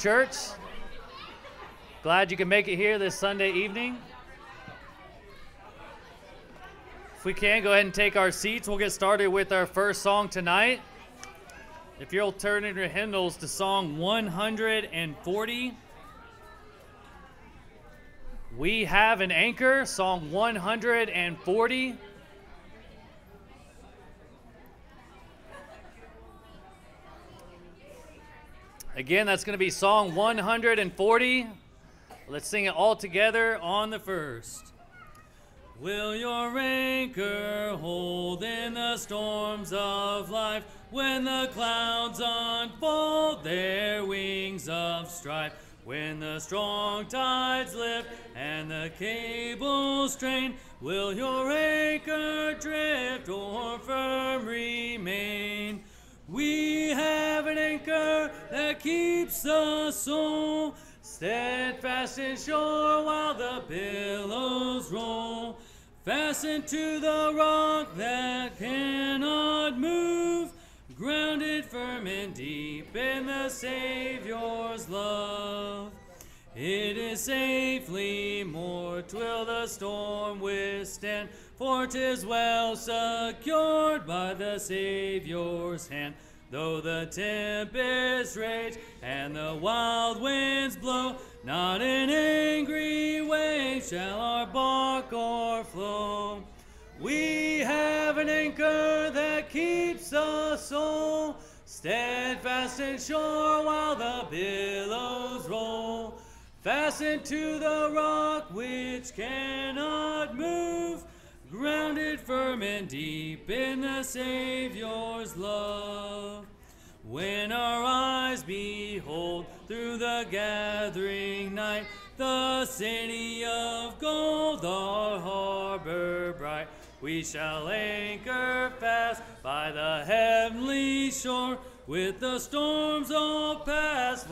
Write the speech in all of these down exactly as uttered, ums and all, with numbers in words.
Church. Glad you can make it here this Sunday evening. If we can, go ahead and take our seats. We'll get started with our first song tonight. If you'll turn in your hymnals to Song one hundred forty. We Have an Anchor, Song one hundred forty. Again, that's going to be Song one hundred forty. Let's sing it all together on the first. Will your anchor hold in the storms of life, when the clouds unfold their wings of strife, when the strong tides lift and the cables strain? Will your anchor drift or firm remain? We have an anchor that keeps the soul steadfast and sure while the billows roll, fastened to the rock that cannot move, grounded firm and deep in the Savior's love. It is safely moored, 'twill the storm withstand, for 'tis well secured by the Savior's hand. Though the tempest rage and the wild winds blow, not an angry wave shall our bark o'erflow. We have an anchor that keeps the soul steadfast and sure while the billows roll, fastened to the rock which cannot move, grounded firm and deep in the Savior's love. When our eyes behold through the gathering night the city of gold, our harbor bright, we shall anchor fast by the heavenly shore, with the storms all past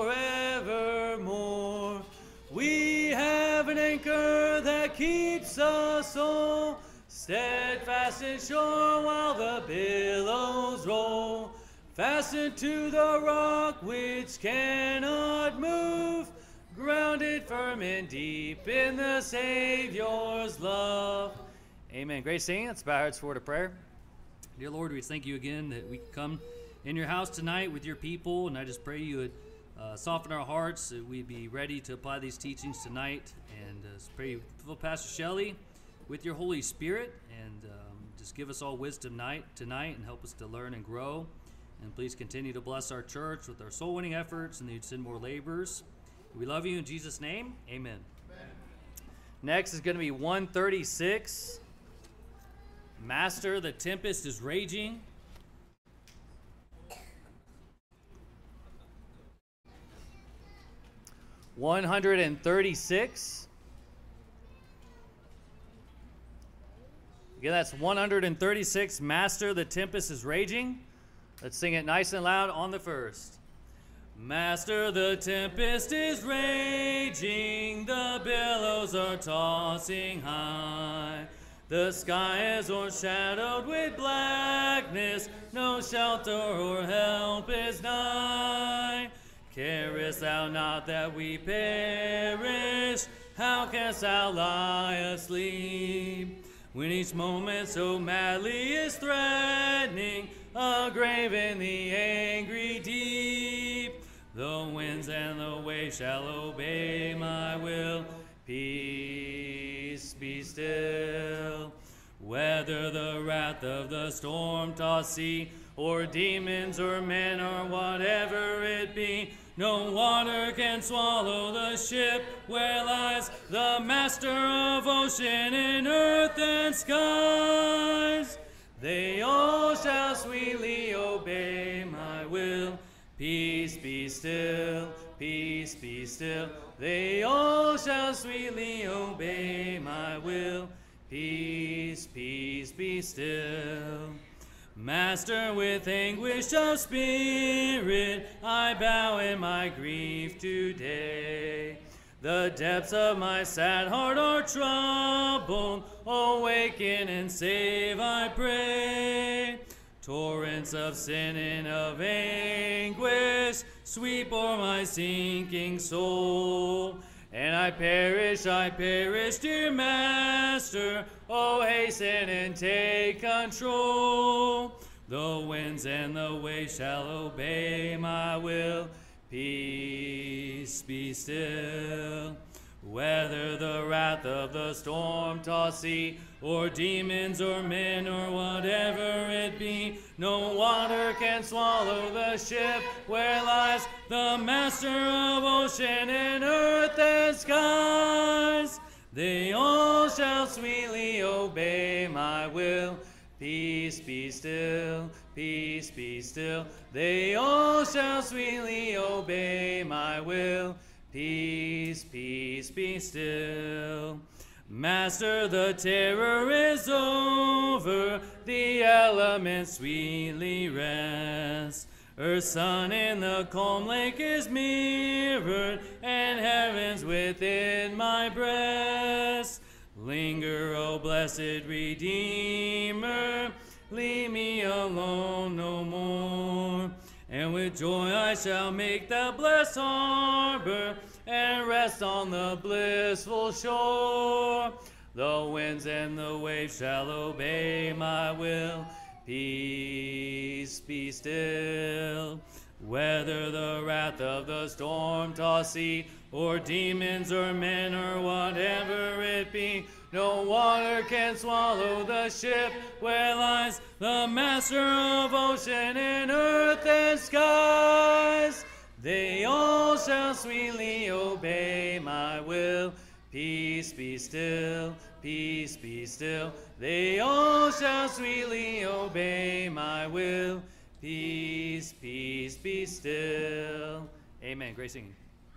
forevermore. We have an anchor that keeps the soul steadfast and sure while the billows roll, fastened to the rock which cannot move, grounded firm and deep in the Savior's love. Amen. Great singing. Let's bow our heads for a prayer. Dear Lord, we thank you again that we can come in your house tonight with your people, and I just pray you would Uh, soften our hearts, that we'd be ready to apply these teachings tonight, and uh, pray you fill Pastor Shelley with your Holy Spirit, and um, just give us all wisdom night, tonight and help us to learn and grow. And please continue to bless our church with our soul winning efforts, and that you'd send more laborers. We love you in Jesus' name. Amen. Amen. Next is going to be one thirty-six. Master, the tempest is raging. one thirty-six. Again, that's one thirty-six. Master, the tempest is raging. Let's sing it nice and loud on the first. Master, the tempest is raging, the billows are tossing high. The sky is o'ershadowed with blackness, no shelter or help is nigh. Carest thou not that we perish? How canst thou lie asleep, when each moment so madly is threatening a grave in the angry deep? The winds and the waves shall obey my will. Peace, be still. Whether the wrath of the storm-tossed sea, or demons or men or whatever it be, no water can swallow the ship where lies the master of ocean and earth and skies. They all shall sweetly obey my will. Peace, be still, peace, be still. They all shall sweetly obey my will. Peace, peace, be still. Master, with anguish of spirit, I bow in my grief today. The depths of my sad heart are troubled. Awaken and save, I pray. Torrents of sin and of anguish sweep o'er my sinking soul. And I perish, I perish, dear Master. Oh, hasten and take control. The winds and the waves shall obey my will. Peace, be still. Whether the wrath of the storm-tossed sea, or demons, or men, or whatever it be, no water can swallow the ship where lies the Master of ocean and earth and skies. They all shall sweetly obey my will. Peace, be still, peace, be still. They all shall sweetly obey my will. Peace, peace, be still. Master, the terror is over, the elements sweetly rest. Earth's sun in the calm lake is mirrored, and heaven's within my breast. Linger, O blessed Redeemer, leave me alone no more. And with joy I shall make the blessed harbor and rest on the blissful shore. The winds and the waves shall obey my will. Peace, be still. Whether the wrath of the storm-tossed sea, or demons, or men, or whatever it be, no water can swallow the ship where lies the Master of ocean and earth and skies. They all shall sweetly obey my will. Peace, be still, peace, be still. They all shall sweetly obey my will. Peace, peace, be still. Amen. Great singing.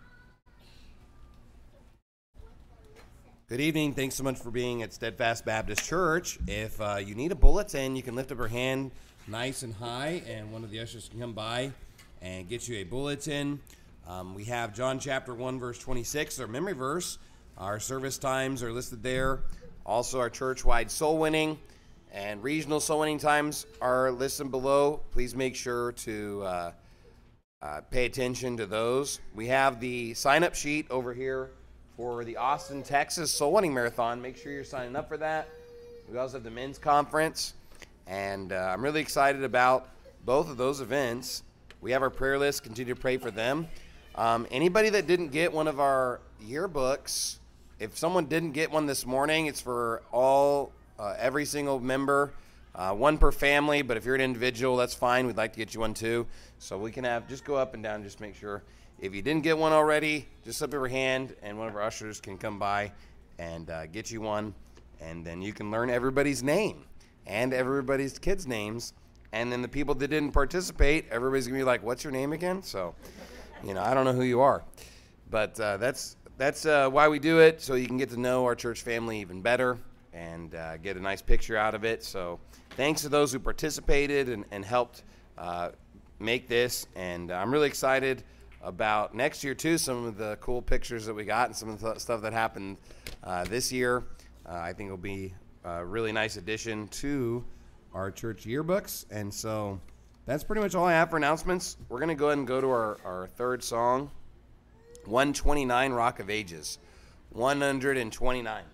Good evening. Thanks so much for being at Steadfast Baptist Church. If uh, you need a bulletin, you can lift up your hand nice and high, and one of the ushers can come by and get you a bulletin. Um, we have John chapter one, verse twenty-six, our memory verse. Our service times are listed there. Also, our church-wide soul winning and regional soul winning times are listed below. Please make sure to uh, uh, pay attention to those. We have the sign-up sheet over here for the Austin, Texas Soul Winning Marathon. Make sure you're signing up for that. We also have the men's conference, and uh, I'm really excited about both of those events. We have our prayer list. Continue to pray for them. Um, anybody that didn't get one of our yearbooks, if someone didn't get one this morning, it's for all, uh, every single member, uh, one per family, but if you're an individual, that's fine. We'd like to get you one too. So we can have, just go up and down, just make sure. If you didn't get one already, just slip your hand, and one of our ushers can come by and uh, get you one, and then you can learn everybody's name and everybody's kids' names, and then the people that didn't participate, everybody's going to be like, what's your name again? So, you know, I don't know who you are, but uh, that's that's uh, why we do it, so you can get to know our church family even better and uh, get a nice picture out of it. So thanks to those who participated and, and helped uh, make this, and I'm really excited about next year too, some of the cool pictures that we got and some of the stuff that happened uh, this year. Uh, I think it'll be a really nice addition to our church yearbooks. And so that's pretty much all I have for announcements. We're going to go ahead and go to our, our third song, one twenty-nine, Rock of Ages. one twenty-nine.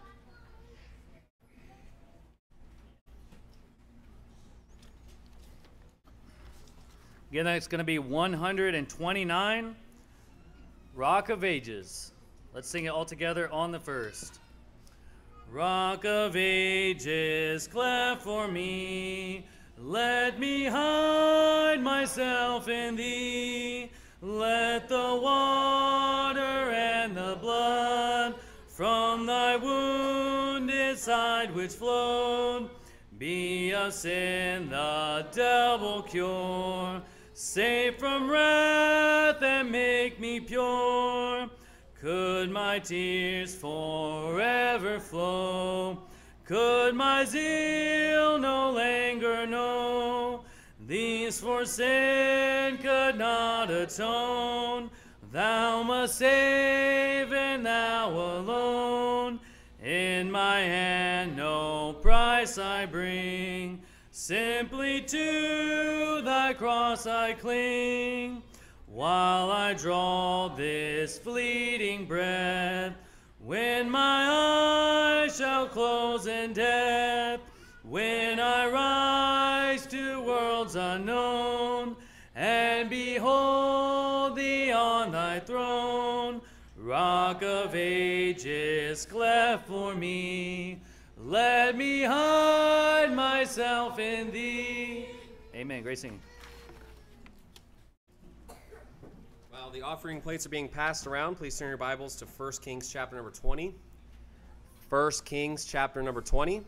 Again, that's going to be one twenty-nine, Rock of Ages. Let's sing it all together on the first. Rock of Ages, cleft for me, let me hide myself in thee. Let the water and the blood from thy wounded side which flowed be of sin the double cure. Save from wrath and make me pure. Could my tears forever flow, could my zeal no longer know, these for sin could not atone. Thou must save, and thou alone. In my hand no price I bring, Simply to thy cross I cling, while I draw this fleeting breath. When my eyes shall close in death, when I rise to worlds unknown, and behold thee on thy throne, Rock of ages, cleft for me, let me hide myself in thee. Amen. Great singing. While the offering plates are being passed around, please turn your Bibles to First Kings chapter number twenty. First Kings chapter number twenty.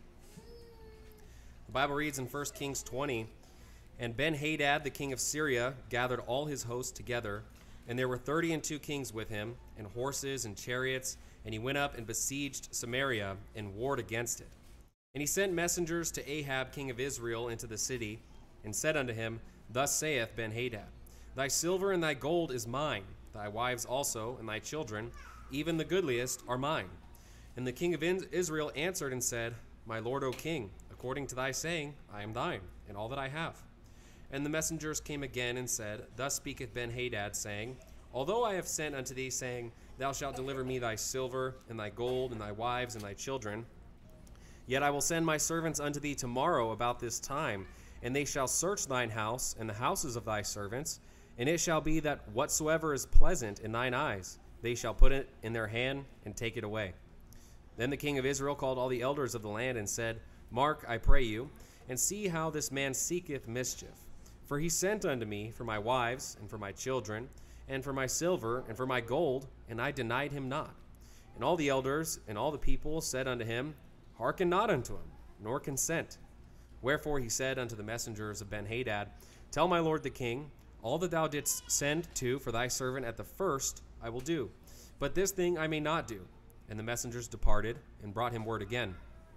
The Bible reads in First Kings twenty, "And Ben-Hadad, the king of Syria, gathered all his hosts together, and there were thirty and two kings with him, and horses and chariots, and he went up and besieged Samaria and warred against it. And he sent messengers to Ahab, king of Israel, into the city, and said unto him, Thus saith Ben-Hadad, Thy silver and thy gold is mine, thy wives also, and thy children, even the goodliest, are mine. And the king of Israel answered and said, My lord, O king, according to thy saying, I am thine, and all that I have. And the messengers came again and said, Thus speaketh Ben-Hadad, saying, Although I have sent unto thee, saying, Thou shalt deliver me thy silver, and thy gold, and thy wives, and thy children, yet I will send my servants unto thee tomorrow about this time, and they shall search thine house, and the houses of thy servants, and it shall be that whatsoever is pleasant in thine eyes, they shall put it in their hand, and take it away. Then the king of Israel called all the elders of the land, and said, Mark, I pray you, and see how this man seeketh mischief. For he sent unto me for my wives, and for my children, and for my silver, and for my gold, and I denied him not. And all the elders and all the people said unto him, Hearken not unto him, nor consent. Wherefore he said unto the messengers of Ben-Hadad, Tell my lord the king, all that thou didst send to for thy servant at the first I will do, but this thing I may not do. And the messengers departed, and brought him word again.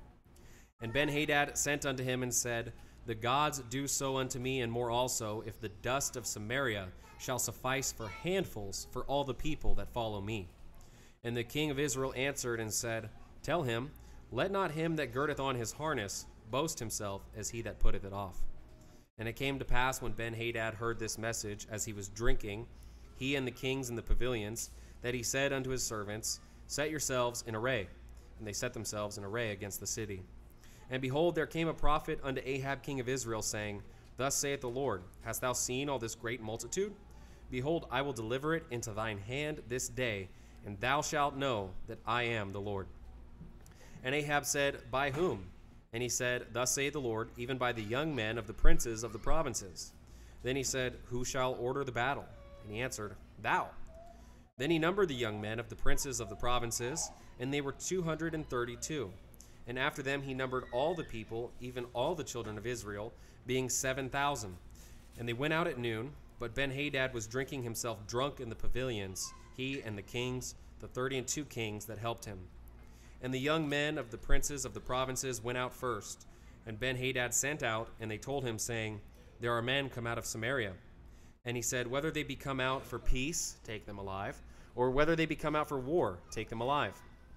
And Ben-Hadad sent unto him and said, The gods do so unto me, and more also, if the dust of Samaria shall suffice for handfuls for all the people that follow me. And the king of Israel answered and said, Tell him, Let not him that girdeth on his harness boast himself as he that putteth it off. And it came to pass, when Ben-Hadad heard this message, as he was drinking, he and the kings in the pavilions, that he said unto his servants, Set yourselves in array. And they set themselves in array against the city. And behold, there came a prophet unto Ahab king of Israel, saying, Thus saith the Lord, Hast thou seen all this great multitude? Behold, I will deliver it into thine hand this day, and thou shalt know that I am the Lord. And Ahab said, By whom? And he said, Thus saith the Lord, even by the young men of the princes of the provinces. Then he said, Who shall order the battle? And he answered, Thou. Then he numbered the young men of the princes of the provinces, and they were two hundred and thirty-two. And after them he numbered all the people, even all the children of Israel, being seven thousand. And they went out at noon, but Ben-Hadad was drinking himself drunk in the pavilions, he and the kings, the thirty and two kings that helped him. And the young men of the princes of the provinces went out first. And Ben-Hadad sent out, and they told him, saying, There are men come out of Samaria. And he said, Whether they be come out for peace, take them alive, or whether they be come out for war, take them alive.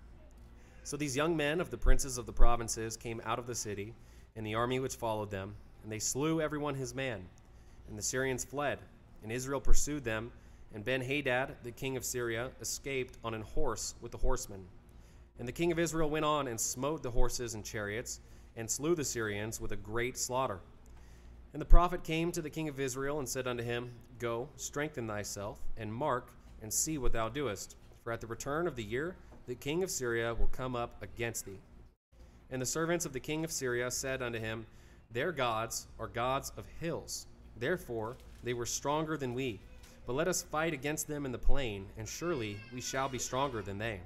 So these young men of the princes of the provinces came out of the city, and the army which followed them, and they slew every one his man. And the Syrians fled, and Israel pursued them, and Ben-Hadad, the king of Syria, escaped on an horse with the horsemen. And the king of Israel went on and smote the horses and chariots, and slew the Syrians with a great slaughter. And the prophet came to the king of Israel, and said unto him, Go, strengthen thyself, and mark, and see what thou doest. For at the return of the year the king of Syria will come up against thee. And the servants of the king of Syria said unto him, Their gods are gods of hills. Therefore they were stronger than we. But let us fight against them in the plain, and surely we shall be stronger than they.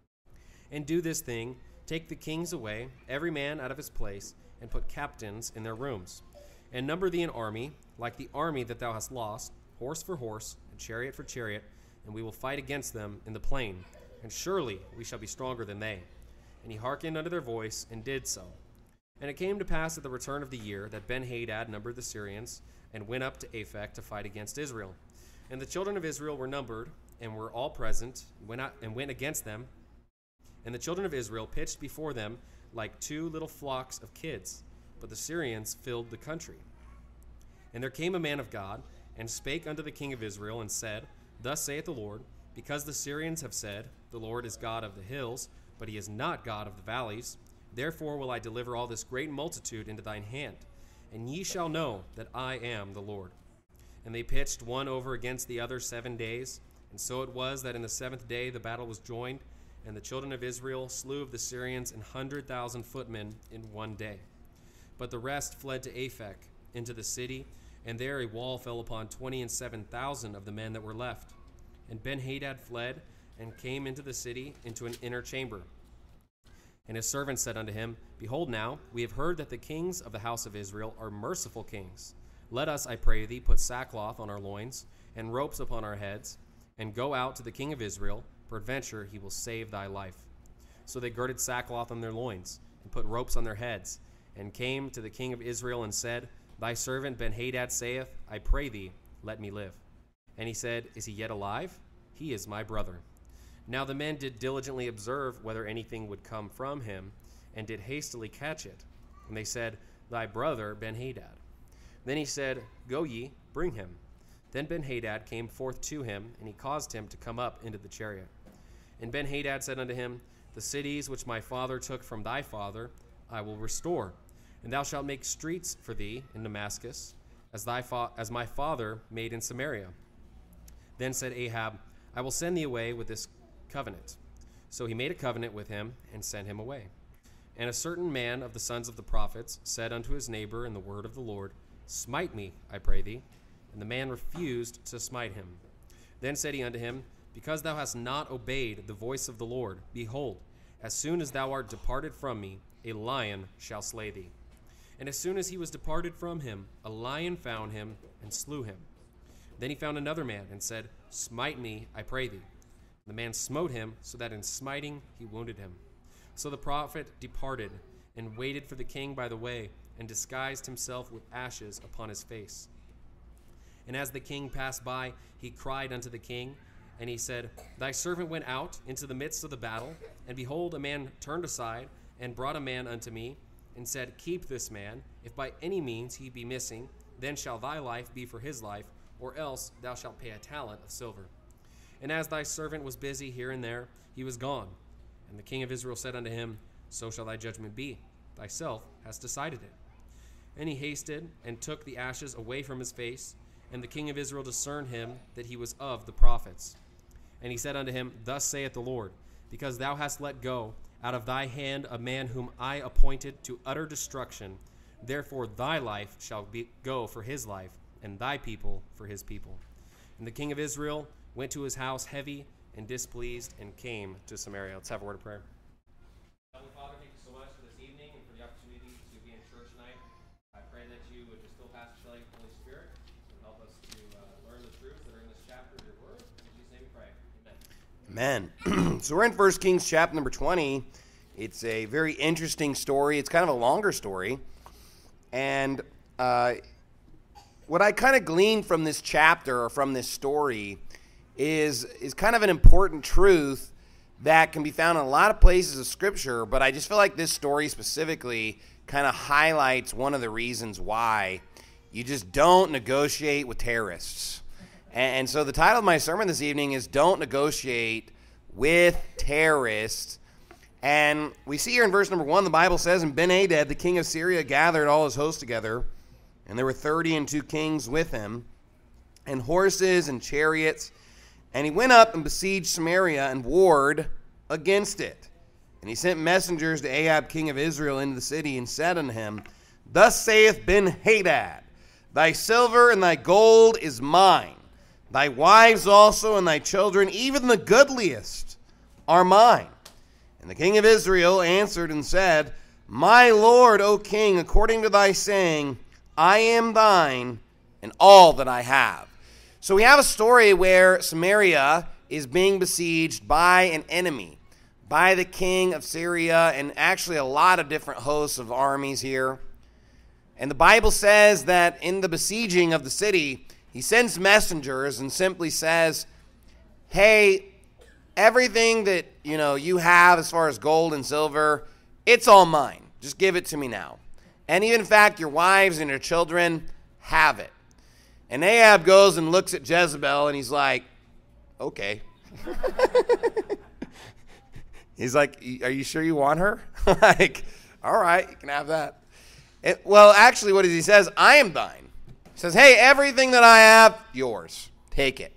And do this thing, take the kings away, every man out of his place, and put captains in their rooms. And number thee an army, like the army that thou hast lost, horse for horse, and chariot for chariot, and we will fight against them in the plain, and surely we shall be stronger than they. And he hearkened unto their voice, and did so. And it came to pass at the return of the year that Ben-Hadad numbered the Syrians, and went up to Aphek to fight against Israel. And the children of Israel were numbered, and were all present, and went out, and went against them. And the children of Israel pitched before them like two little flocks of kids. but the Syrians filled the country. And there came a man of God, and spake unto the king of Israel, and said, Thus saith the Lord, because the Syrians have said, The Lord is God of the hills, but he is not God of the valleys, therefore will I deliver all this great multitude into thine hand, and ye shall know that I am the Lord. And they pitched one over against the other seven days, and so it was that in the seventh day the battle was joined, and the children of Israel slew of the Syrians an hundred thousand footmen in one day. But the rest fled to Aphek, into the city, and there a wall fell upon twenty and seven thousand of the men that were left. And Benhadad fled, and came into the city, into an inner chamber. And his servants said unto him, Behold now, we have heard that the kings of the house of Israel are merciful kings. Let us, I pray thee, put sackcloth on our loins, and ropes upon our heads, and go out to the king of Israel, peradventure he will save thy life. So they girded sackcloth on their loins, and put ropes on their heads, and came to the king of Israel, and said, Thy servant Benhadad saith, I pray thee, let me live. And he said, Is he yet alive? He is my brother. Now the men did diligently observe whether anything would come from him, and did hastily catch it. And they said, Thy brother Benhadad. Then he said, Go ye, bring him. Then Benhadad came forth to him, and he caused him to come up into the chariot. And Benhadad said unto him, The cities which my father took from thy father I will restore, and thou shalt make streets for thee in Damascus, as thy fa- as my father made in Samaria. Then said Ahab, I will send thee away with this covenant. So he made a covenant with him, and sent him away. And a certain man of the sons of the prophets said unto his neighbor in the word of the Lord, Smite me, I pray thee. And the man refused to smite him. Then said he unto him, Because thou hast not obeyed the voice of the Lord, behold, as soon as thou art departed from me, a lion shall slay thee. And as soon as he was departed from him, a lion found him and slew him. Then he found another man and said, Smite me, I pray thee. The man smote him, so that in smiting he wounded him. So the prophet departed, and waited for the king by the way, and disguised himself with ashes upon his face. And as the king passed by, he cried unto the king, and he said, Thy servant went out into the midst of the battle, and behold, a man turned aside, and brought a man unto me, and said, Keep this man, if by any means he be missing, then shall thy life be for his life, or else thou shalt pay a talent of silver. And as thy servant was busy here and there, he was gone. And the king of Israel said unto him, So shall thy judgment be. Thyself hast decided it. And he hasted, and took the ashes away from his face, and the king of Israel discerned him that he was of the prophets. And he said unto him, Thus saith the Lord, because thou hast let go out of thy hand a man whom I appointed to utter destruction, therefore thy life shall be, go for his life, and thy people for his people. And the king of Israel went to his house heavy and displeased, and came to Samaria. Let's have a word of prayer. Heavenly Father, thank you so much for this evening and for the opportunity to be in church tonight. I pray that you would just fill Pastor Shelley with the Holy Spirit and help us to uh, learn the truths that are in this chapter of your word. In Jesus' name we pray. Amen. Amen. So we're in First Kings chapter number twenty. It's a very interesting story. It's kind of a longer story. And uh, what I kind of gleaned from this chapter or from this story is, is kind of an important truth that can be found in a lot of places of Scripture, but I just feel like this story specifically kind of highlights one of the reasons why you just don't negotiate with terrorists. And so the title of my sermon this evening is Don't Negotiate with Terrorists. And we see here in verse number one, the Bible says, And Benhadad, the king of Syria, gathered all his hosts together, and there were thirty and two kings with him, and horses and chariots. And he went up and besieged Samaria and warred against it. And he sent messengers to Ahab, king of Israel, into the city, and said unto him, Thus saith Benhadad, Thy silver and thy gold is mine, thy wives also and thy children, even the goodliest, are mine. And the king of Israel answered and said, My lord, O king, according to thy saying, I am thine, and all that I have. So we have a story where Samaria is being besieged by an enemy, by the king of Syria, and actually a lot of different hosts of armies here. And the Bible says that in the besieging of the city, he sends messengers and simply says, Hey, everything that you know you have as far as gold and silver, it's all mine. Just give it to me now. And even in fact, your wives and your children, have it. And Ahab goes and looks at Jezebel, and he's like, okay. He's like, are you sure you want her? Like, all right, you can have that. It, well, actually, what he says, I am thine. He says, hey, everything that I have, yours. Take it.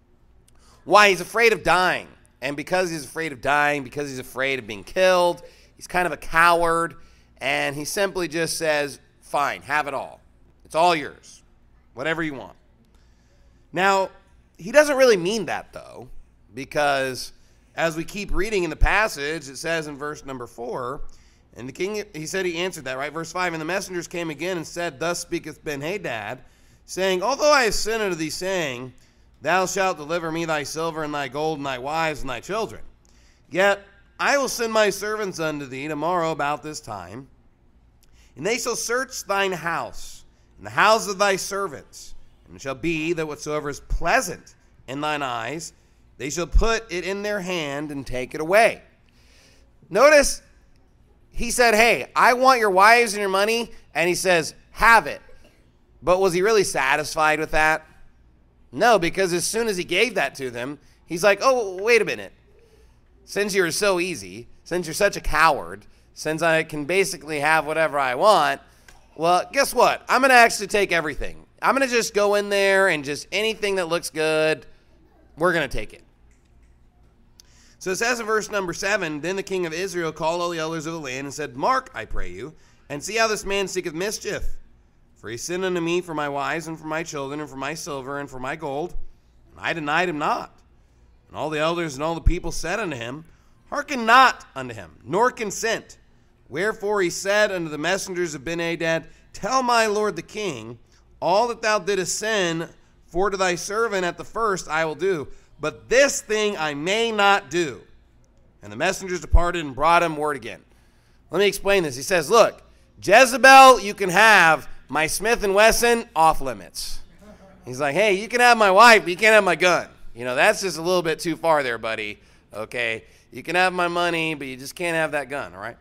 Why? He's afraid of dying. And because he's afraid of dying, because he's afraid of being killed, he's kind of a coward. And he simply just says, fine, have it all. It's all yours. Whatever you want. Now, he doesn't really mean that, though, because as we keep reading in the passage, it says in verse number four, and the king, he said he answered that, right? Verse five, and the messengers came again and said, thus speaketh Ben-Hadad, saying, although I have sinned unto thee, saying, thou shalt deliver me thy silver and thy gold and thy wives and thy children. Yet I will send my servants unto thee tomorrow about this time, and they shall search thine house and the house of thy servants. And it shall be that whatsoever is pleasant in thine eyes, they shall put it in their hand and take it away. Notice, he said, hey, I want your wives and your money. And he says, have it. But was he really satisfied with that? No, because as soon as he gave that to them, he's like, oh, wait a minute. Since you're so easy, since you're such a coward, since I can basically have whatever I want, well, guess what? I'm going to actually take everything. I'm going to just go in there and just anything that looks good, we're going to take it. So it says in verse number seven, then the king of Israel called all the elders of the land and said, mark, I pray you, and see how this man seeketh mischief. For he sinned unto me for my wives and for my children and for my silver and for my gold, and I denied him not. And all the elders and all the people said unto him, hearken not unto him, nor consent. Wherefore he said unto the messengers of Ben-Hadad, tell my lord the king, all that thou didst sin for to thy servant at the first I will do, but this thing I may not do. And the messengers departed and brought him word again. Let me explain this. He says, look, Jezebel, you can have. My Smith and Wesson, off limits. He's like, hey, you can have my wife, but you can't have my gun. You know, that's just a little bit too far there, buddy. Okay, you can have my money, but you just can't have that gun, all right?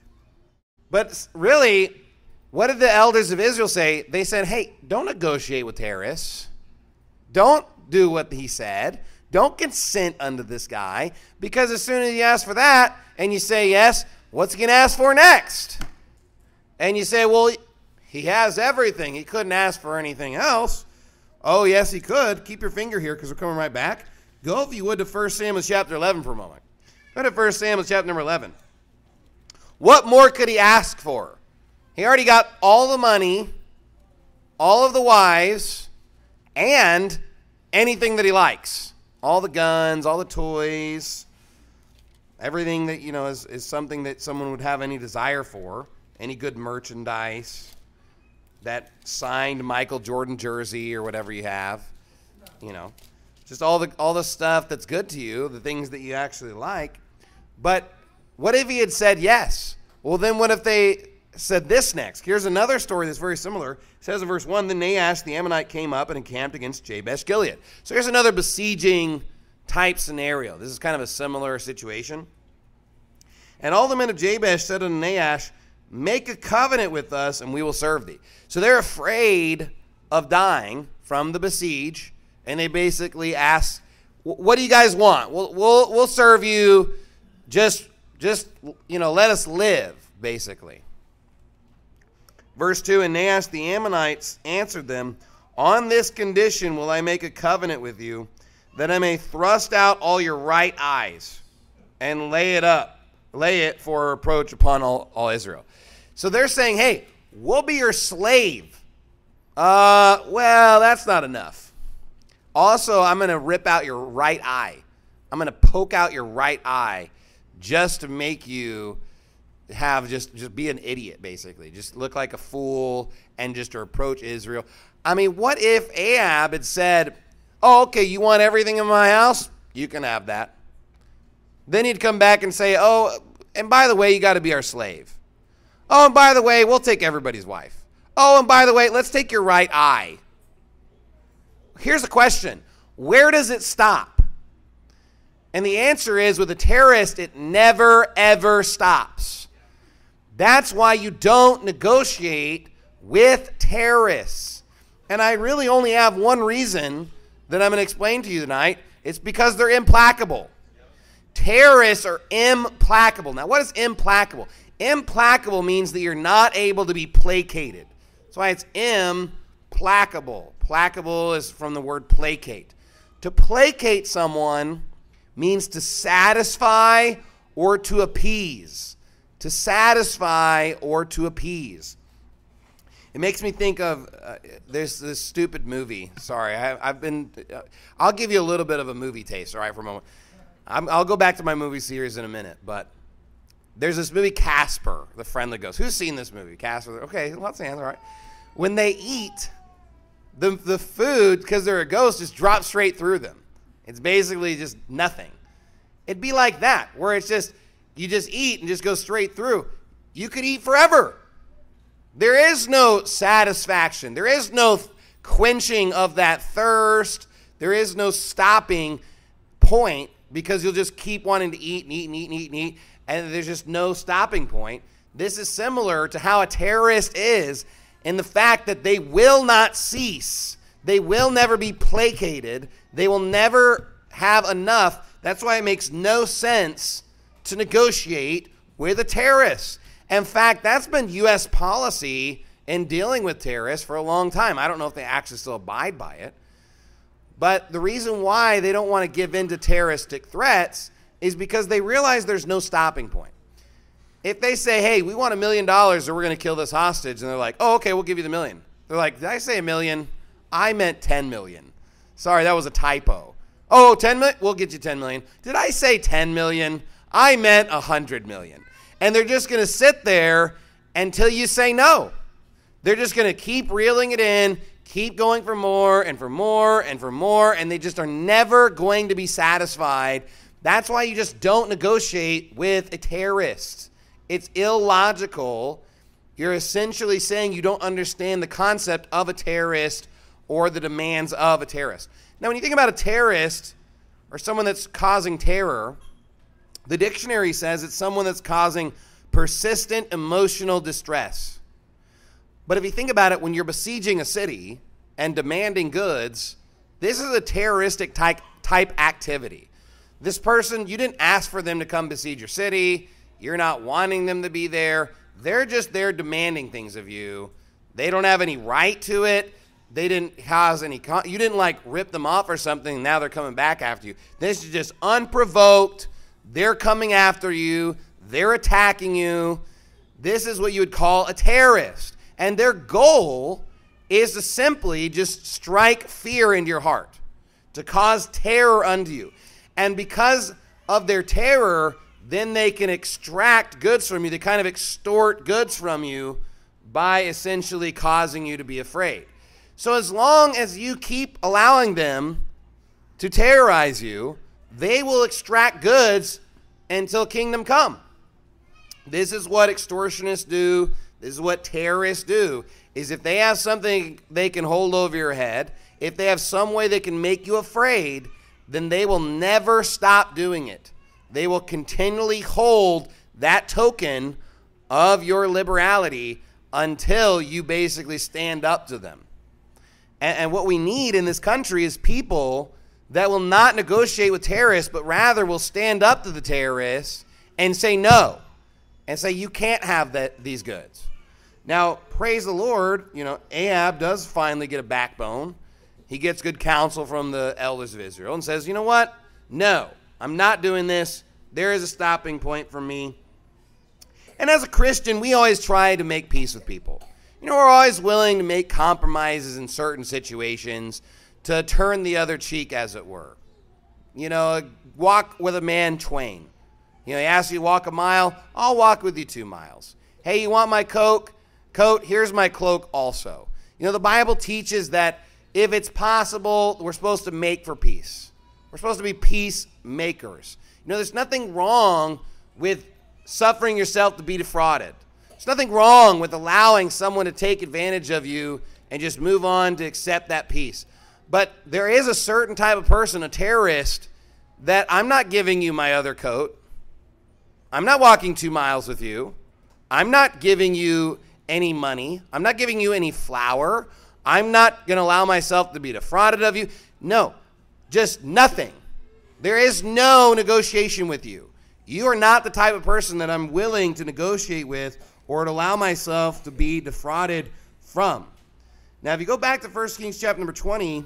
But really, what did the elders of Israel say? They said, hey, don't negotiate with terrorists. Don't do what he said. Don't consent unto this guy, because as soon as you ask for that and you say yes, what's he going to ask for next? And you say, well, he has everything. He couldn't ask for anything else. Oh, yes, he could. Keep your finger here because we're coming right back. Go, if you would, to First Samuel chapter eleven for a moment. Go to First Samuel chapter number eleven. What more could he ask for? He already got all the money, all of the wives, and anything that he likes. All the guns, all the toys, everything that, you know, is, is something that someone would have any desire for, any good merchandise. That signed Michael Jordan jersey or whatever you have, you know, just all the all the stuff that's good to you, the things that you actually like. But what if he had said yes? Well, then what if they said this next? Here's another story that's very similar. It says in verse one, then Nahash the Ammonite came up and encamped against Jabesh Gilead. So here's another besieging type scenario. This is kind of a similar situation. And all the men of Jabesh said unto Nahash, make a covenant with us, and we will serve thee. So they're afraid of dying from the besiege, and they basically ask, what do you guys want? We'll, we'll, we'll serve you. Just, just, you know, let us live, basically. Verse two, and Nahash the Ammonites answered them, on this condition will I make a covenant with you, that I may thrust out all your right eyes and lay it up, lay it for reproach upon all, all Israel. So they're saying, hey, we'll be your slave. Uh, well, that's not enough. Also, I'm going to rip out your right eye. I'm going to poke out your right eye just to make you have just, just be an idiot, basically. Just look like a fool and just to reproach Israel. I mean, what if Ahab had said, oh, okay, you want everything in my house? You can have that. Then he'd come back and say, oh, and by the way, you got to be our slave. Oh, and by the way, we'll take everybody's wife. Oh, and by the way, let's take your right eye. Here's the question. Where does it stop? And the answer is, with a terrorist, it never, ever stops. That's why you don't negotiate with terrorists. And I really only have one reason that I'm going to explain to you tonight. It's because they're implacable. Terrorists are implacable. Now, what is implacable? Implacable means that you're not able to be placated. That's why it's implacable. Placable is from the word placate. To placate someone means to satisfy or to appease. To satisfy or to appease. It makes me think of, uh, there's this stupid movie. Sorry, I, I've been, uh, I'll give you a little bit of a movie taste, all right, for a moment. I'm, I'll go back to my movie series in a minute, but there's this movie, Casper, the Friendly Ghost. Who's seen this movie, Casper? Okay, lots of hands, all right. When they eat, the, the food, because they're a ghost, just drops straight through them. It's basically just nothing. It'd be like that, where it's just, you just eat and just go straight through. You could eat forever. There is no satisfaction. There is no quenching of that thirst. There is no stopping point because you'll just keep wanting to eat and eat and eat and eat and eat, and there's just no stopping point. This is similar to how a terrorist is in the fact that they will not cease. They will never be placated. They will never have enough. That's why it makes no sense to negotiate with a terrorist. In fact, that's been U S policy in dealing with terrorists for a long time. I don't know if they actually still abide by it. But the reason why they don't want to give in to terroristic threats is because they realize there's no stopping point. If they say, hey, we want a million dollars or we're going to kill this hostage, and they're like, oh, okay, we'll give you the million. They're like, did I say a million? I meant ten million. Sorry, that was a typo. Oh, ten million? We'll get you ten million. Did I say ten million? I meant one hundred million. And they're just going to sit there until you say no. They're just going to keep reeling it in, keep going for more and for more and for more, and they just are never going to be satisfied. That's why you just don't negotiate with a terrorist. It's illogical. You're essentially saying you don't understand the concept of a terrorist or the demands of a terrorist. Now, when you think about a terrorist or someone that's causing terror, the dictionary says it's someone that's causing persistent emotional distress. But if you think about it, when you're besieging a city and demanding goods, this is a terroristic type, type activity. This person, you didn't ask for them to come besiege your city. You're not wanting them to be there. They're just there demanding things of you. They don't have any right to it. They didn't cause any, con- you didn't like rip them off or something, and now they're coming back after you. This is just unprovoked. They're coming after you. They're attacking you. This is what you would call a terrorist. And their goal is to simply just strike fear into your heart, to cause terror unto you. And because of their terror, then they can extract goods from you. They kind of extort goods from you by essentially causing you to be afraid. So as long as you keep allowing them to terrorize you, they will extract goods until kingdom come. This is what extortionists do. This is what terrorists do, is if they have something they can hold over your head, if they have some way they can make you afraid, then they will never stop doing it. They will continually hold that token of your liberality until you basically stand up to them. And, and what we need in this country is people that will not negotiate with terrorists, but rather will stand up to the terrorists and say no, and say you can't have that these goods. Now, praise the Lord, you know, Ahab does finally get a backbone. He gets good counsel from the elders of Israel and says, you know what? No, I'm not doing this. There is a stopping point for me. And as a Christian, we always try to make peace with people. You know, we're always willing to make compromises in certain situations to turn the other cheek, as it were. You know, walk with a man twain. You know, he asks you to walk a mile, I'll walk with you two miles. Hey, you want my coat? Coat, here's my cloak also. You know, the Bible teaches that if it's possible, we're supposed to make for peace. We're supposed to be peacemakers. You know, there's nothing wrong with suffering yourself to be defrauded. There's nothing wrong with allowing someone to take advantage of you and just move on to accept that peace. But there is a certain type of person, a terrorist, that I'm not giving you my other coat. I'm not walking two miles with you. I'm not giving you any money. I'm not giving you any flour. I'm not going to allow myself to be defrauded of you. No, just nothing. There is no negotiation with you. You are not the type of person that I'm willing to negotiate with or to allow myself to be defrauded from. Now, if you go back to First Kings chapter number twenty,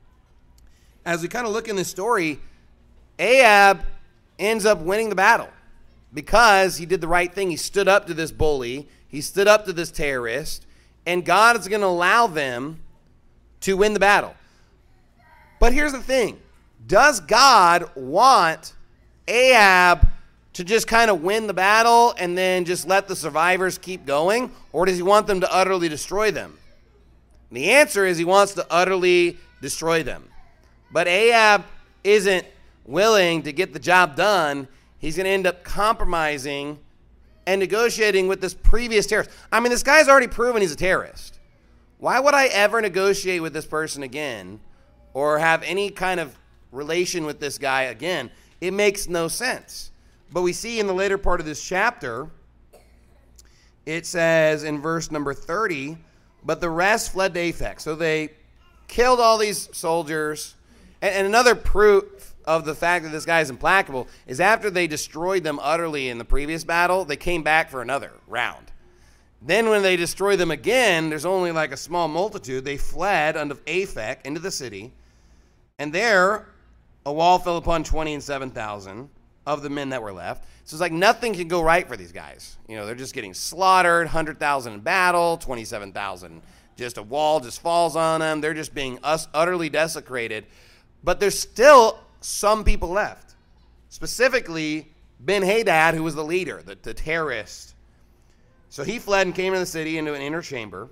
as we kind of look in this story, Ahab ends up winning the battle because he did the right thing. He stood up to this bully. He stood up to this terrorist, and God is going to allow them to win the battle. But here's the thing. Does God want Ahab to just kind of win the battle and then just let the survivors keep going? Or does he want them to utterly destroy them? And the answer is he wants to utterly destroy them. But Ahab isn't willing to get the job done. He's going to end up compromising and negotiating with this previous terrorist. I mean, this guy's already proven he's a terrorist. Why would I ever negotiate with this person again or have any kind of relation with this guy again? It makes no sense. But we see in the later part of this chapter, it says in verse number thirty, but the rest fled to Aphek. So they killed all these soldiers. And, and another proof of the fact that this guy is implacable is after they destroyed them utterly in the previous battle, they came back for another round. Then when they destroy them again, there's only like a small multitude. They fled unto Aphek into the city. And there a wall fell upon twenty and seven thousand of the men that were left. So it's like nothing can go right for these guys. You know, they're just getting slaughtered, one hundred thousand in battle, twenty-seven thousand. Just a wall just falls on them. They're just being us utterly desecrated. But there's still some people left. Specifically, Ben-Hadad, who was the leader, the, the terrorist. So he fled and came into the city into an inner chamber.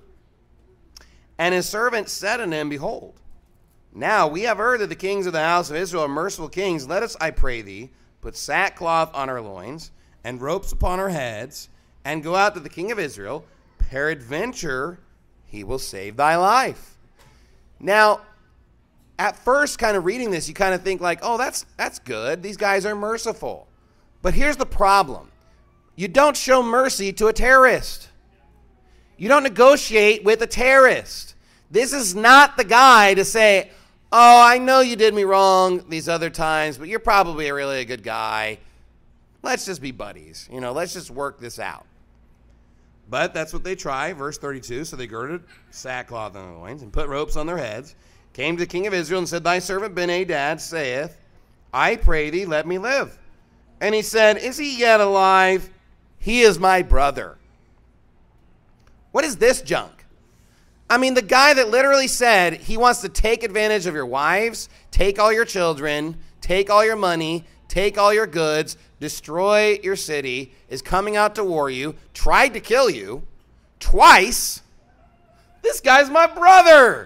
And his servants said unto him, behold, now we have heard that the kings of the house of Israel are merciful kings. Let us, I pray thee, put sackcloth on our loins and ropes upon our heads and go out to the king of Israel. Peradventure, he will save thy life. Now, at first, kind of reading this, you kind of think like, oh, that's that's good. These guys are merciful. But here's the problem. You don't show mercy to a terrorist. You don't negotiate with a terrorist. This is not the guy to say, oh, I know you did me wrong these other times, but you're probably a really a good guy. Let's just be buddies. You know, let's just work this out. But that's what they try. Verse thirty-two, so they girded sackcloth on their loins and put ropes on their heads, came to the king of Israel and said, thy servant Ben-Hadad saith, I pray thee, let me live. And he said, is he yet alive? He is my brother. What is this junk? I mean, the guy that literally said he wants to take advantage of your wives, take all your children, take all your money, take all your goods, destroy your city, is coming out to war you, tried to kill you twice. This guy's my brother.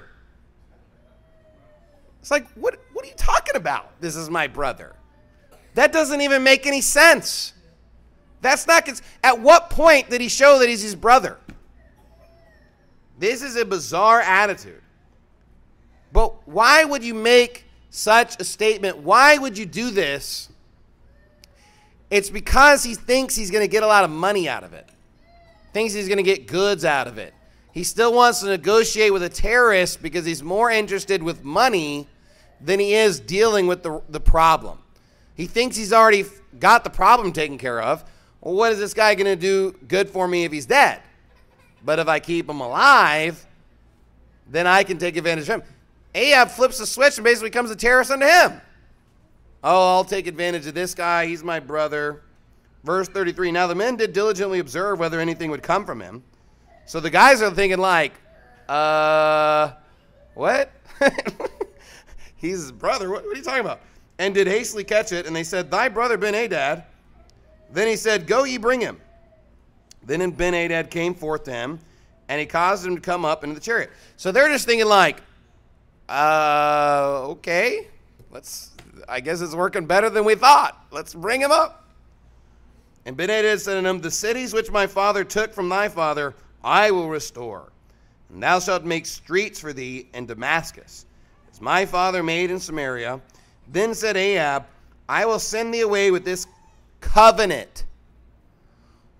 It's like, what, what are you talking about? This is my brother. That doesn't even make any sense. That's not, at what point did he show that he's his brother? This is a bizarre attitude. But why would you make such a statement? Why would you do this? It's because he thinks he's going to get a lot of money out of it. Thinks he's going to get goods out of it. He still wants to negotiate with a terrorist because he's more interested with money than he is dealing with the, the problem. He thinks he's already got the problem taken care of. Well, what is this guy going to do good for me if he's dead? But if I keep him alive, then I can take advantage of him. Ahab flips the switch and basically becomes a terrorist unto him. Oh, I'll take advantage of this guy. He's my brother. Verse thirty-three, now the men did diligently observe whether anything would come from him. So the guys are thinking like, uh, what? He's his brother. What, what are you talking about? And did hastily catch it. And they said, thy brother Ben-Hadad. Then he said, go ye bring him. Then Ben-Hadad came forth to him, and he caused him to come up into the chariot. So they're just thinking like, uh, okay, let's, I guess it's working better than we thought. Let's bring him up. And Ben-Hadad said unto him, the cities which my father took from thy father, I will restore. And thou shalt make streets for thee in Damascus, as my father made in Samaria. Then said Ahab, I will send thee away with this covenant.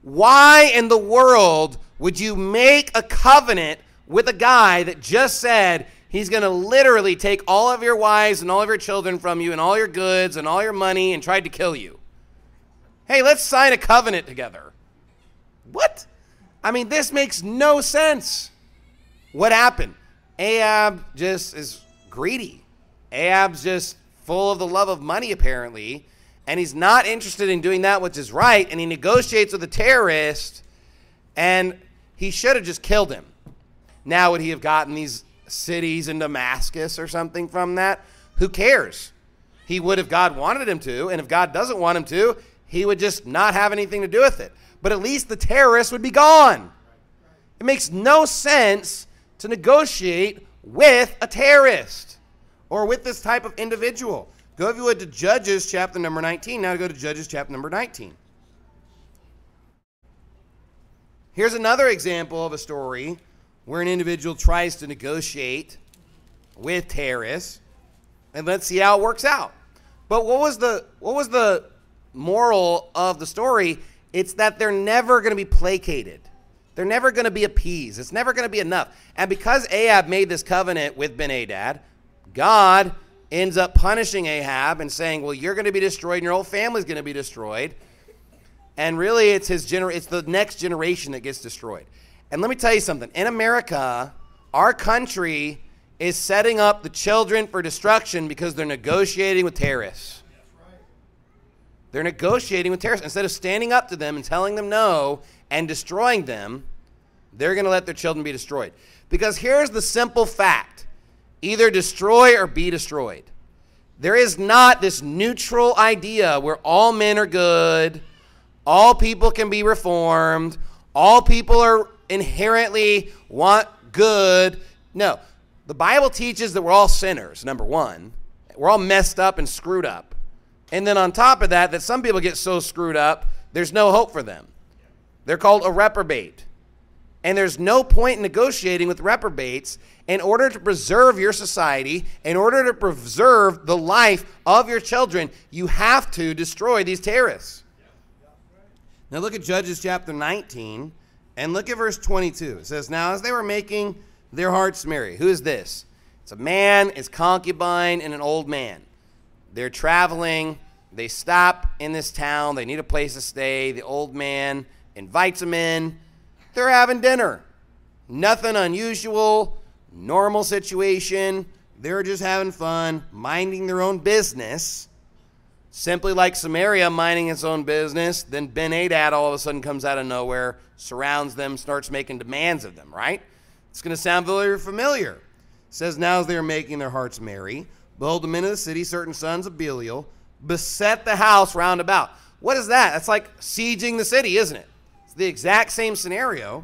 Why in the world would you make a covenant with a guy that just said he's going to literally take all of your wives and all of your children from you and all your goods and all your money and tried to kill you? Hey, let's sign a covenant together. What? I mean, this makes no sense. What happened? Ahab just is greedy. Ahab's just full of the love of money, apparently, and he's not interested in doing that which is right, and he negotiates with a terrorist, and he should have just killed him. Now, would he have gotten these cities in Damascus or something from that? Who cares? He would if God wanted him to, and if God doesn't want him to, he would just not have anything to do with it. But at least the terrorist would be gone. It makes no sense to negotiate with a terrorist or with this type of individual. Go, if you would, to Judges chapter number nineteen. Now to go to Judges chapter number nineteen. Here's another example of a story where an individual tries to negotiate with terrorists, and let's see how it works out. But what was the what was the moral of the story? It's that they're never going to be placated. They're never going to be appeased. It's never going to be enough. And because Ahab made this covenant with Ben-Hadad, God ends up punishing Ahab and saying, well, you're going to be destroyed and your whole family's going to be destroyed. And really, it's his gener- it's the next generation that gets destroyed. And let me tell you something. In America, our country is setting up the children for destruction because they're negotiating with terrorists. They're negotiating with terrorists. Instead of standing up to them and telling them no and destroying them, they're going to let their children be destroyed. Because here's the simple fact. Either destroy or be destroyed. There is not this neutral idea where all men are good, all people can be reformed, all people are inherently want good. No. The Bible teaches that we're all sinners, number one. We're all messed up and screwed up. And then on top of that, that some people get so screwed up, there's no hope for them. They're called a reprobate. And there's no point in negotiating with reprobates. In order to preserve your society, in order to preserve the life of your children, you have to destroy these terrorists. Now look at Judges chapter nineteen, and look at verse twenty-two. It says, now as they were making their hearts merry. Who is this? It's a man, his concubine, and an old man. They're traveling. They stop in this town. They need a place to stay. The old man invites them in. They're having dinner. Nothing unusual, normal situation. They're just having fun, minding their own business. Simply like Samaria minding its own business, then Ben-Hadad all of a sudden comes out of nowhere, surrounds them, starts making demands of them, right? It's going to sound very familiar. It says, now as they are making their hearts merry, behold, the men of the city, certain sons of Belial, beset the house round about. What is that? That's like sieging the city, isn't it? It's the exact same scenario.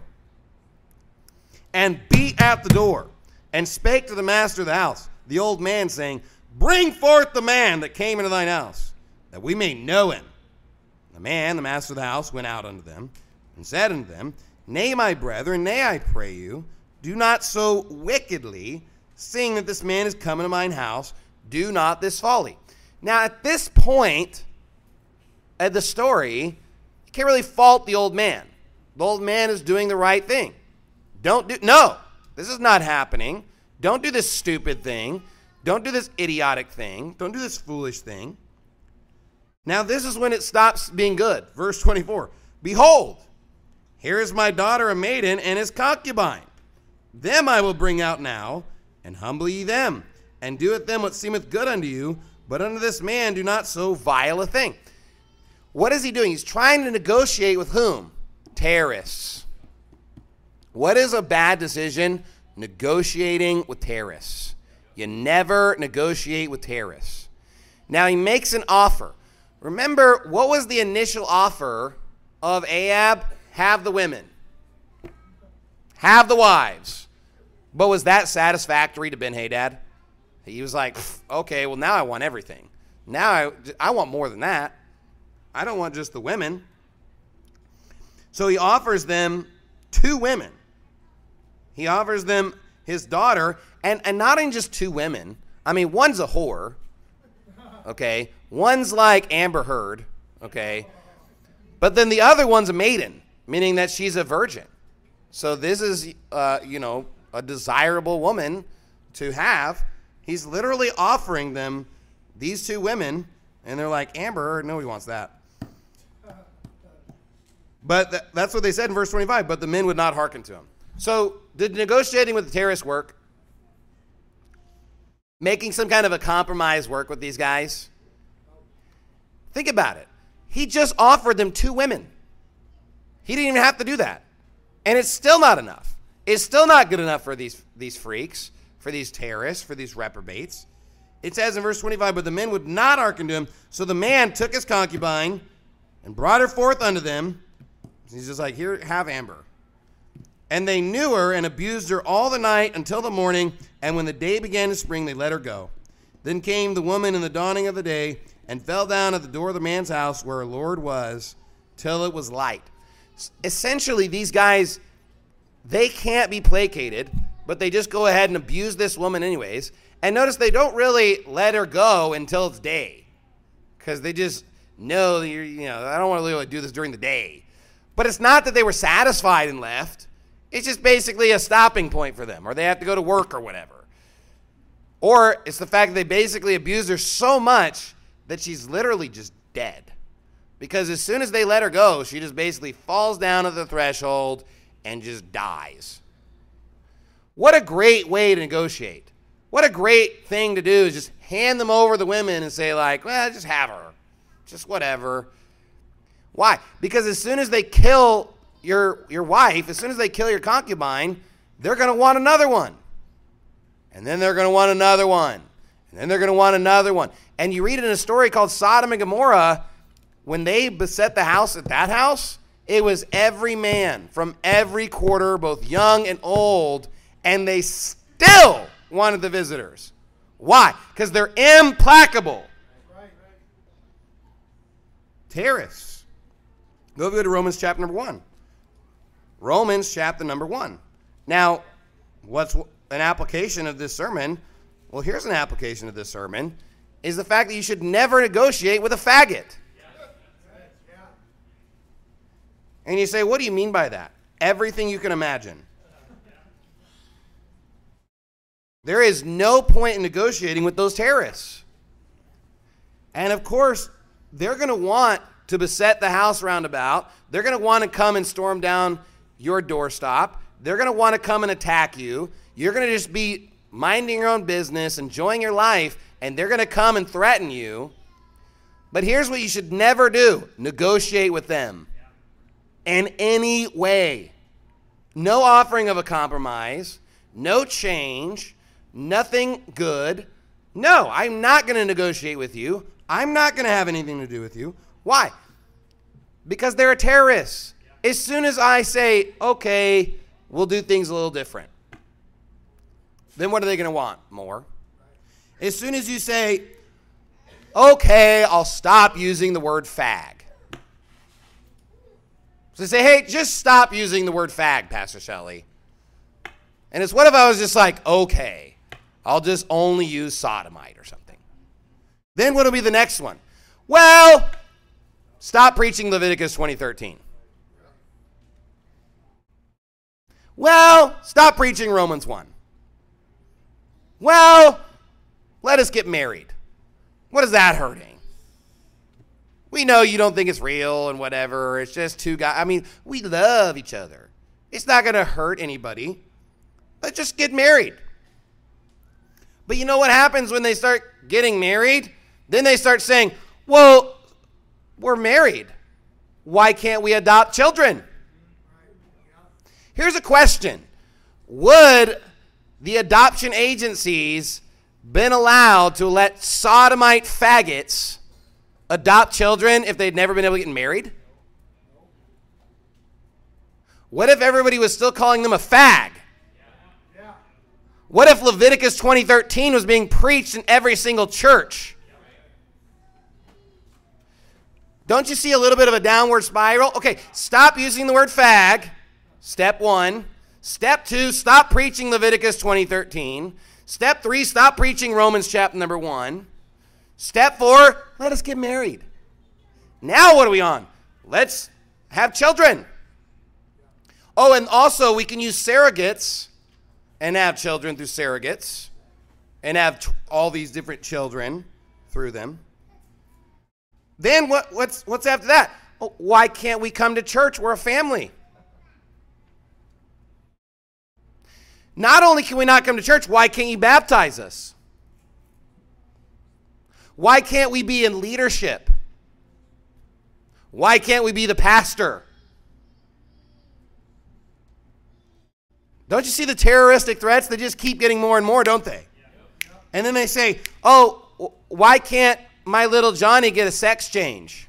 And beat at the door, and spake to the master of the house, the old man, saying, bring forth the man that came into thine house, that we may know him. The man, the master of the house, went out unto them, and said unto them, nay, my brethren, nay, I pray you, do not so wickedly, seeing that this man is come into mine house, do not this folly. Now, at this point of the story, you can't really fault the old man. The old man is doing the right thing. Don't do, no, this is not happening. Don't do this stupid thing. Don't do this idiotic thing. Don't do this foolish thing. Now, this is when it stops being good. Verse twenty-four, behold, here is my daughter a maiden and his concubine. Them I will bring out now, and humble ye them, and do with them what seemeth good unto you, but unto this man do not so vile a thing. What is he doing? He's trying to negotiate with whom? Terrorists. What is a bad decision? Negotiating with terrorists. You never negotiate with terrorists. Now he makes an offer. Remember, what was the initial offer of Ahab? Have the women. Have the wives. But was that satisfactory to Ben-Hadad? He was like, okay, well, now I want everything. Now I, I want more than that. I don't want just the women. So he offers them two women. He offers them his daughter, and, and not in just two women. I mean, one's a whore, okay? One's like Amber Heard, okay? But then the other one's a maiden. meaning that she's a virgin. So this is, uh, you know, a desirable woman to have. He's literally offering them these two women, and they're like, Amber, nobody wants that. But th- that's what they said in verse twenty-five, but the men would not hearken to him. So did negotiating with the terrorists work? Making some kind of a compromise work with these guys? Think about it. He just offered them two women. He didn't even have to do that. And it's still not enough. It's still not good enough for these, these freaks, for these terrorists, for these reprobates. It says in verse twenty-five, but the men would not hearken to him. So the man took his concubine and brought her forth unto them. He's just like, here, have Amber. And they knew her and abused her all the night until the morning. And when the day began to spring, they let her go. Then came the woman in the dawning of the day and fell down at the door of the man's house where her Lord was till it was light. Essentially, these guys, they can't be placated, but they just go ahead and abuse this woman anyways. And notice they don't really let her go until it's day, because they just know that you're, you know, I don't want to really do this during the day. But it's not that they were satisfied and left. It's just basically a stopping point for them, or they have to go to work or whatever. Or it's the fact that they basically abuse her so much that she's literally just dead. Because as soon as they let her go, she just basically falls down at the threshold and just dies. What a great way to negotiate. What a great thing to do is just hand them over the women and say like, well, just have her. Just whatever. Why? Because as soon as they kill your, your wife, as soon as they kill your concubine, they're going to want another one. And then they're going to want another one. And then they're going to want another one. And you read in a story called Sodom and Gomorrah, when they beset the house at that house, it was every man from every quarter, both young and old, and they still wanted the visitors. Why? Because they're implacable. Terrorists. Go over to Romans chapter number one. Romans chapter number one. Now, what's an application of this sermon? Well, here's an application of this sermon, is the fact that you should never negotiate with a faggot. And you say, what do you mean by that? Everything you can imagine. There is no point in negotiating with those terrorists. And of course, they're going to want to beset the house roundabout. They're going to want to come and storm down your doorstop. They're going to want to come and attack you. You're going to just be minding your own business, enjoying your life, and they're going to come and threaten you. But here's what you should never do. Negotiate with them in any way. No offering of a compromise, no change, nothing good. No, I'm not going to negotiate with you. I'm not going to have anything to do with you. Why? Because they're a terrorist. As soon as I say, okay, we'll do things a little different, then what are they going to want? More. As soon as you say, okay, I'll stop using the word fag. So they say, hey, just stop using the word fag, Pastor Shelley. And it's what if I was just like, okay, I'll just only use sodomite or something. Then what'll be the next one? Well, stop preaching Leviticus twenty thirteen. Well, stop preaching Romans one. Well, let us get married. What is that hurting? We know you don't think it's real and whatever. It's just two guys. I mean, we love each other. It's not going to hurt anybody. Let's just get married. But you know what happens when they start getting married? Then they start saying, well, we're married. Why can't we adopt children? Here's a question. Would the adoption agencies been allowed to let sodomite faggots adopt children if they'd never been able to get married? What if everybody was still calling them a fag? What if Leviticus twenty thirteen was being preached in every single church? Don't you see a little bit of a downward spiral? Okay, stop using the word fag. Step one. Step two, stop preaching Leviticus twenty thirteen. Step three, stop preaching Romans chapter number one. Step four, let us get married. Now what are we on? Let's have children. Oh, and also we can use surrogates and have children through surrogates and have t- all these different children through them. Then what, what's, what's after that? Oh, why can't we come to church? We're a family. Not only can we not come to church, why can't you baptize us? Why can't we be in leadership? Why can't we be the pastor? Don't you see the terroristic threats? They just keep getting more and more, don't they? And then they say, oh, why can't my little Johnny get a sex change?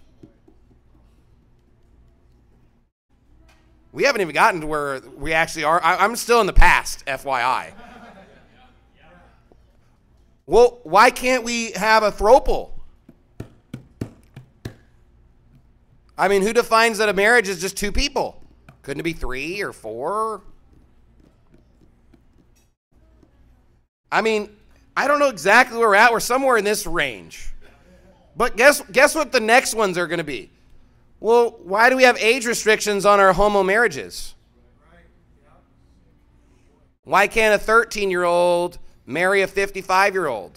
We haven't even gotten to where we actually are. I, I'm still in the past, F Y I. Well, why can't we have a throuple? I mean, who defines that a marriage is just two people? Couldn't it be three or four? I mean, I don't know exactly where we're at. We're somewhere in this range. But guess guess what the next ones are going to be? Well, why do we have age restrictions on our homo marriages? Why can't a thirteen-year-old marry a fifty-five-year-old?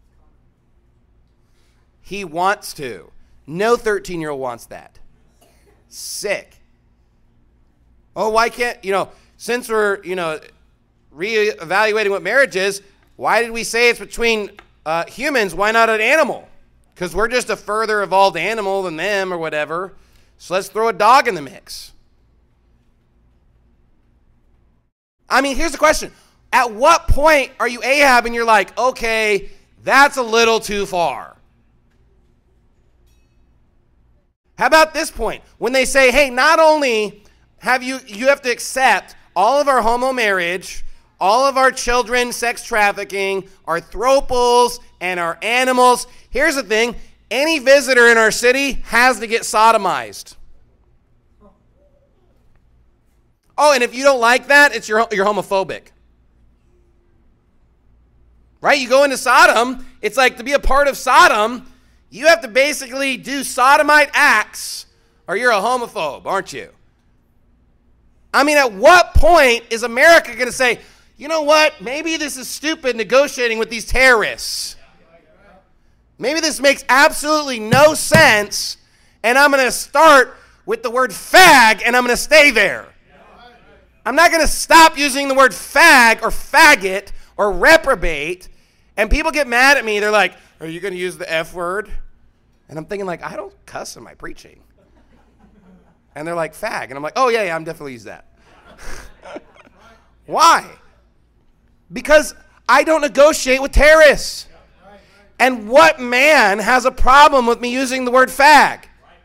He wants to. No thirteen-year-old wants that. Sick. Oh, why can't, you know, since we're, you know, reevaluating what marriage is, why did we say it's between uh, humans? Why not an animal? Because we're just a further evolved animal than them or whatever. So let's throw a dog in the mix. I mean, here's the question. At what point are you Ahab and you're like, okay, that's a little too far? How about this point? When they say, hey, not only have you, you have to accept all of our homo marriage, all of our children sex trafficking, our throuples, and our animals. Here's the thing. Any visitor in our city has to get sodomized. Oh, and if you don't like that, it's you're, you're homophobic. Right? You go into Sodom, it's like to be a part of Sodom, you have to basically do sodomite acts or you're a homophobe, aren't you? I mean, at what point is America going to say, you know what, maybe this is stupid negotiating with these terrorists. Maybe this makes absolutely no sense, and I'm going to start with the word fag, and I'm going to stay there. I'm not going to stop using the word fag or faggot or reprobate, and people get mad at me. They're like, are you going to use the F word? And I'm thinking, like, I don't cuss in my preaching. And they're like, fag. And I'm like, oh, yeah, yeah, I'm definitely use that. Why? Because I don't negotiate with terrorists. And what man has a problem with me using the word fag?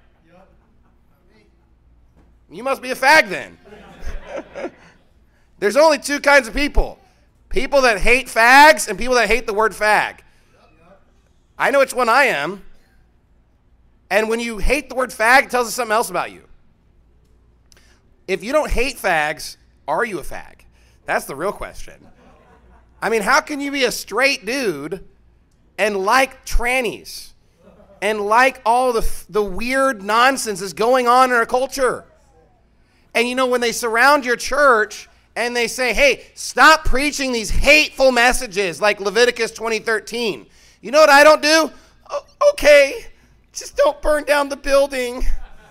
You must be a fag then. There's only two kinds of people. People that hate fags and people that hate the word fag. I know which one I am. And when you hate the word fag, it tells us something else about you. If you don't hate fags, are you a fag? That's the real question. I mean, how can you be a straight dude and like trannies and like all the the weird nonsense that's going on in our culture? And you know, when they surround your church and they say, hey, stop preaching these hateful messages like Leviticus twenty thirteen. You know what I don't do? Oh, okay, just don't burn down the building.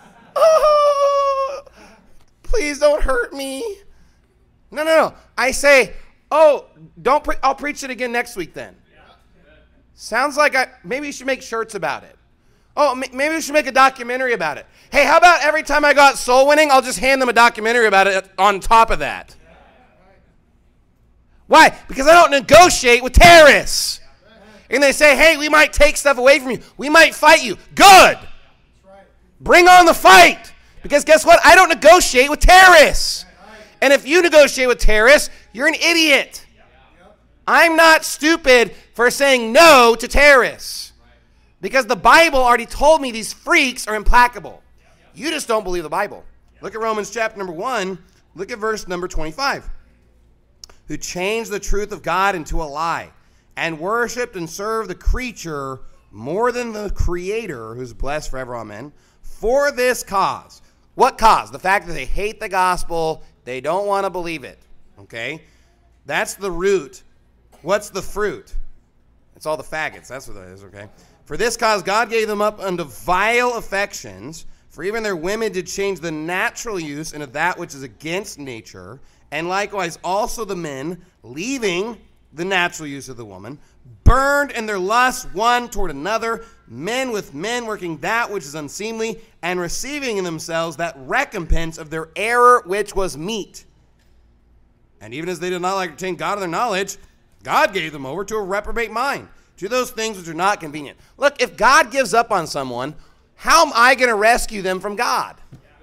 Oh, please don't hurt me. No, no, no. I say, oh, don't. Pre- I'll preach it again next week then. Sounds like I maybe you should make shirts about it. Oh, maybe we should make a documentary about it. Hey, how about every time I go out soul winning, I'll just hand them a documentary about it on top of that. Why? Because I don't negotiate with terrorists. And they say, hey, we might take stuff away from you. We might fight you. Good. Bring on the fight. Because guess what? I don't negotiate with terrorists. And if you negotiate with terrorists, you're an idiot. I'm not stupid for saying no to terrorists. Because the Bible already told me these freaks are implacable. You just don't believe the Bible. Look at Romans chapter number one. Look at verse number twenty-five. Who changed the truth of God into a lie and worshiped and served the creature more than the Creator, who's blessed forever, amen, for this cause. What cause? The fact that they hate the gospel They don't want to believe it, okay? That's the root. What's the fruit? It's all the faggots. That's what that is, okay? For this cause God gave them up unto vile affections, for even their women did change the natural use into that which is against nature, and likewise also the men, leaving the natural use of the woman, burned in their lust one toward another, men with men working that which is unseemly, and receiving in themselves that recompense of their error which was meet. And even as they did not like to retain God in their knowledge, God gave them over to a reprobate mind, to those things which are not convenient. Look, if God gives up on someone, how am I going to rescue them from God?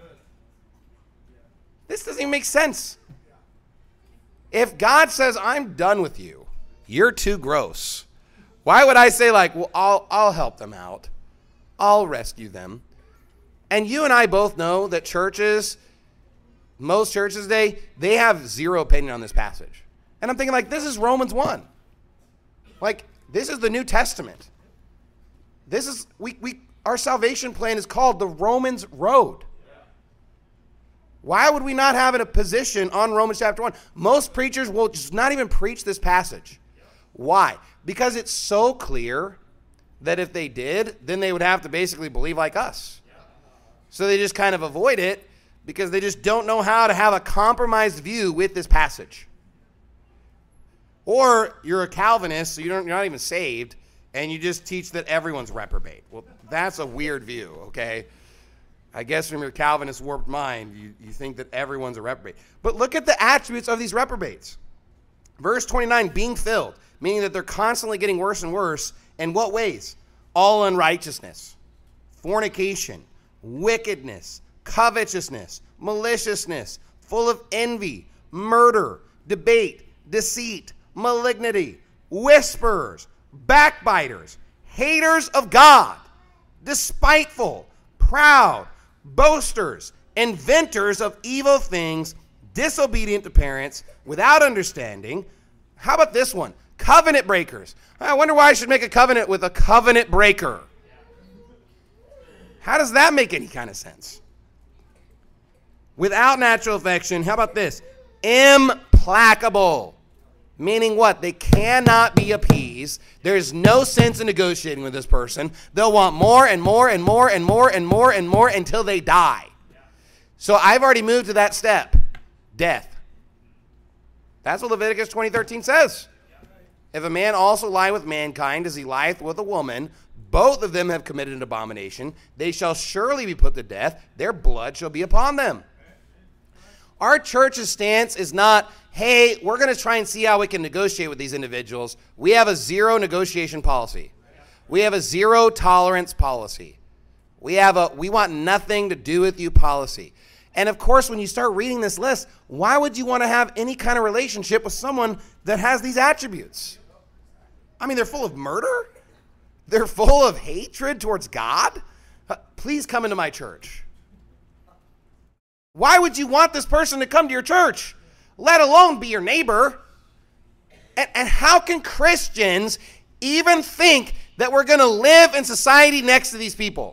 This doesn't even make sense. If God says, I'm done with you, you're too gross, why would I say, like, well, I'll, I'll help them out. I'll rescue them. And you and I both know that churches, most churches today, they have zero opinion on this passage. And I'm thinking, like, this is Romans one. Like, this is the New Testament. This is, we, we, our salvation plan is called the Romans Road. Why would we not have a position on Romans chapter one? Most preachers will just not even preach this passage. Why? Because it's so clear that if they did, then they would have to basically believe like us. So they just kind of avoid it because they just don't know how to have a compromised view with this passage. Or you're a Calvinist, so you don't, you're not even saved, and you just teach that everyone's reprobate. Well, that's a weird view, okay? I guess from your Calvinist warped mind, you, you think that everyone's a reprobate. But look at the attributes of these reprobates. Verse twenty-nine, being filled, meaning that they're constantly getting worse and worse. In what ways? All unrighteousness, fornication, wickedness, covetousness, maliciousness, full of envy, murder, debate, deceit, malignity, whisperers, backbiters, haters of God, despiteful, proud, boasters, inventors of evil things, disobedient to parents, without understanding. How about this one? Covenant breakers. I wonder why I should make a covenant with a covenant breaker. How does that make any kind of sense? Without natural affection, how about this? Implacable. Meaning what? They cannot be appeased. There's no sense in negotiating with this person. They'll want more and more and more and more and more and more until they die. So I've already moved to that step. Death. That's what Leviticus twenty thirteen says. If a man also lie with mankind as he lieth with a woman, both of them have committed an abomination. They shall surely be put to death. Their blood shall be upon them. Our church's stance is not, hey, we're going to try and see how we can negotiate with these individuals. We have a zero negotiation policy. We have a zero tolerance policy. We have a we want nothing to do with you policy. And of course, when you start reading this list, why would you want to have any kind of relationship with someone that has these attributes? I mean, they're full of murder. They're full of hatred towards God. Uh, please come into my church. Why would you want this person to come to your church, let alone be your neighbor? And, and how can Christians even think that we're going to live in society next to these people?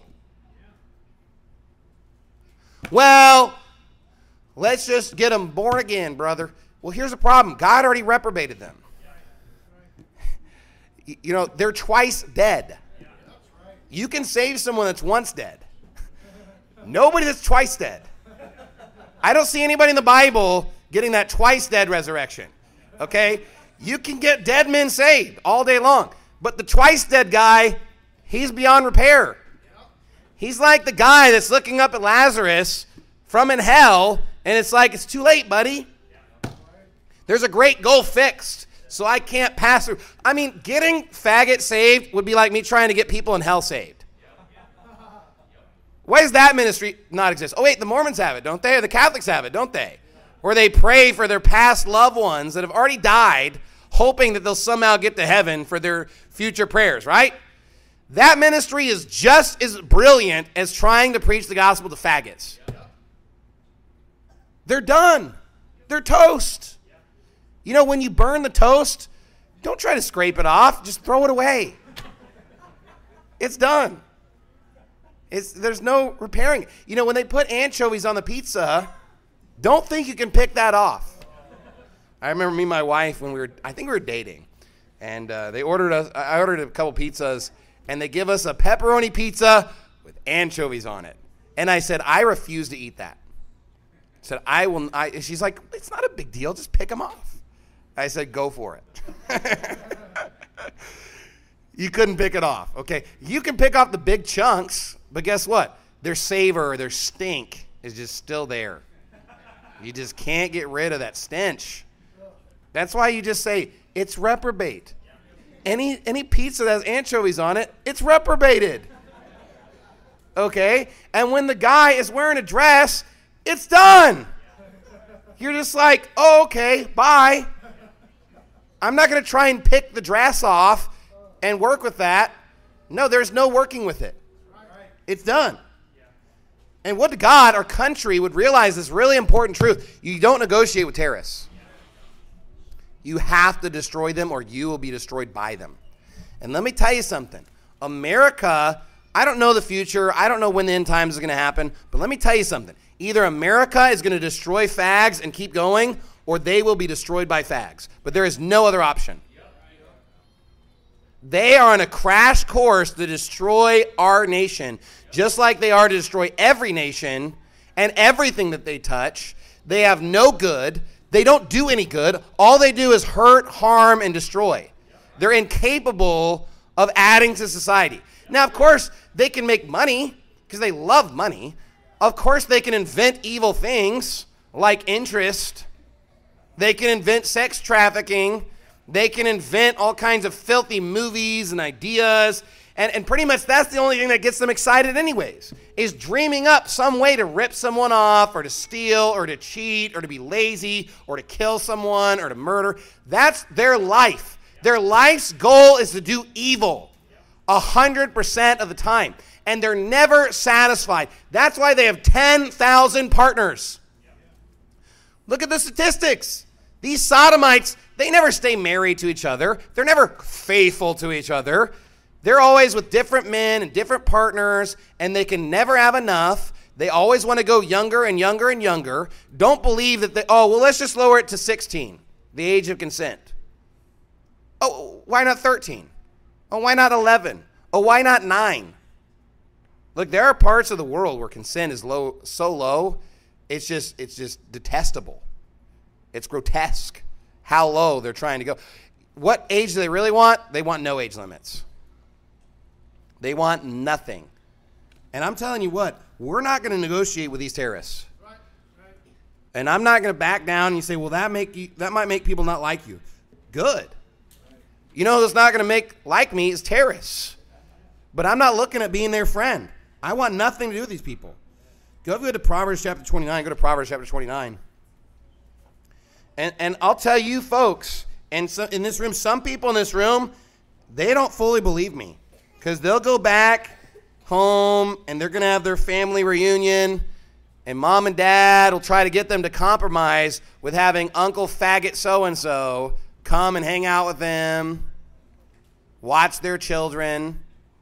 Well, let's just get them born again, brother. Well, here's the problem. God already reprobated them. You know, they're twice dead. You can save someone that's once dead. Nobody that's twice dead. I don't see anybody in the Bible getting that twice dead resurrection. Okay? You can get dead men saved all day long. But the twice dead guy, he's beyond repair. He's like the guy that's looking up at Lazarus from in hell, and it's like, it's too late, buddy. There's a great goal fixed, so I can't pass through. I mean, getting faggot saved would be like me trying to get people in hell saved. Why does that ministry not exist? Oh, wait, the Mormons have it, don't they? Or the Catholics have it, don't they? Where they pray for their past loved ones that have already died, hoping that they'll somehow get to heaven for their future prayers, right? That ministry is just as brilliant as trying to preach the gospel to faggots. They're done. They're toast. You know, when you burn the toast, don't try to scrape it off. Just throw it away. It's done. It's, there's no repairing it. You know, when they put anchovies on the pizza, Don't think you can pick that off. I remember me and my wife when we were, I think we were dating, and uh, they ordered us, I ordered a couple pizzas, and they give us a pepperoni pizza with anchovies on it. And I said, I refuse to eat that. I said, I will, I, she's like, it's not a big deal, just pick them off. I said, go for it. You couldn't pick it off, okay? You can pick off the big chunks, but guess what? Their savor, their stink is just still there. You just can't get rid of that stench. That's why you just say, it's reprobate. Any any pizza that has anchovies on it, it's reprobated. Okay? And when the guy is wearing a dress, it's done. You're just like, oh, okay, bye. I'm not going to try and pick the dress off and work with that. No, there's no working with it. It's done. And what God, our country, would realize this really important truth. You don't negotiate with terrorists. You have to destroy them or you will be destroyed by them. And let me tell you something. America, I don't know the future. I don't know when the end times is going to happen. But let me tell you something. Either America is going to destroy fags and keep going, or they will be destroyed by fags. But there is no other option. They are on a crash course to destroy our nation, just like they are to destroy every nation and everything that they touch. They have no good. They don't do any good. All they do is hurt, harm, and destroy. They're incapable of adding to society. Now, of course, they can make money because they love money. Of course, they can invent evil things like interest. They can invent sex trafficking. They can invent all kinds of filthy movies and ideas. And, and pretty much that's the only thing that gets them excited anyways, is dreaming up some way to rip someone off or to steal or to cheat or to be lazy or to kill someone or to murder. That's their life. Their life's goal is to do evil one hundred percent of the time. And they're never satisfied. That's why they have ten thousand partners. Look at the statistics. These sodomites, they never stay married to each other. They're never faithful to each other. They're always with different men and different partners, and they can never have enough. They always want to go younger and younger and younger. Don't believe that they, oh, well, let's just lower it to sixteen, the age of consent. Oh, why not thirteen? Oh, why not eleven? Oh, why not nine? Look, there are parts of the world where consent is low, so low, it's just, it's just detestable. It's grotesque how low they're trying to go. What age do they really want? They want no age limits. They want nothing. And I'm telling you what, we're not going to negotiate with these terrorists. Right, right. And I'm not going to back down and you say, well, that make you, that might make people not like you. Good. Right. You know who's not going to make like me is terrorists. But I'm not looking at being their friend. I want nothing to do with these people. Go, go to Proverbs chapter twenty-nine. Go to Proverbs chapter twenty-nine. And, and I'll tell you folks, and so in this room, some people in this room, they don't fully believe me. Because they'll go back home and they're going to have their family reunion. And mom and dad will try to get them to compromise with having Uncle Faggot so-and-so come and hang out with them, watch their children.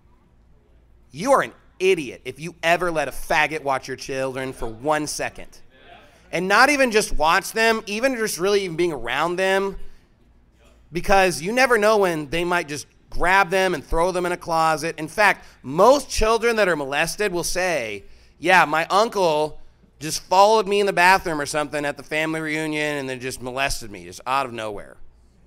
You are an idiot if you ever let a faggot watch your children for one second. And not even just watch them, even just really even being around them, because you never know when they might just grab them and throw them in a closet. In fact, most children that are molested will say, yeah, my uncle just followed me in the bathroom or something at the family reunion and then just molested me, just out of nowhere.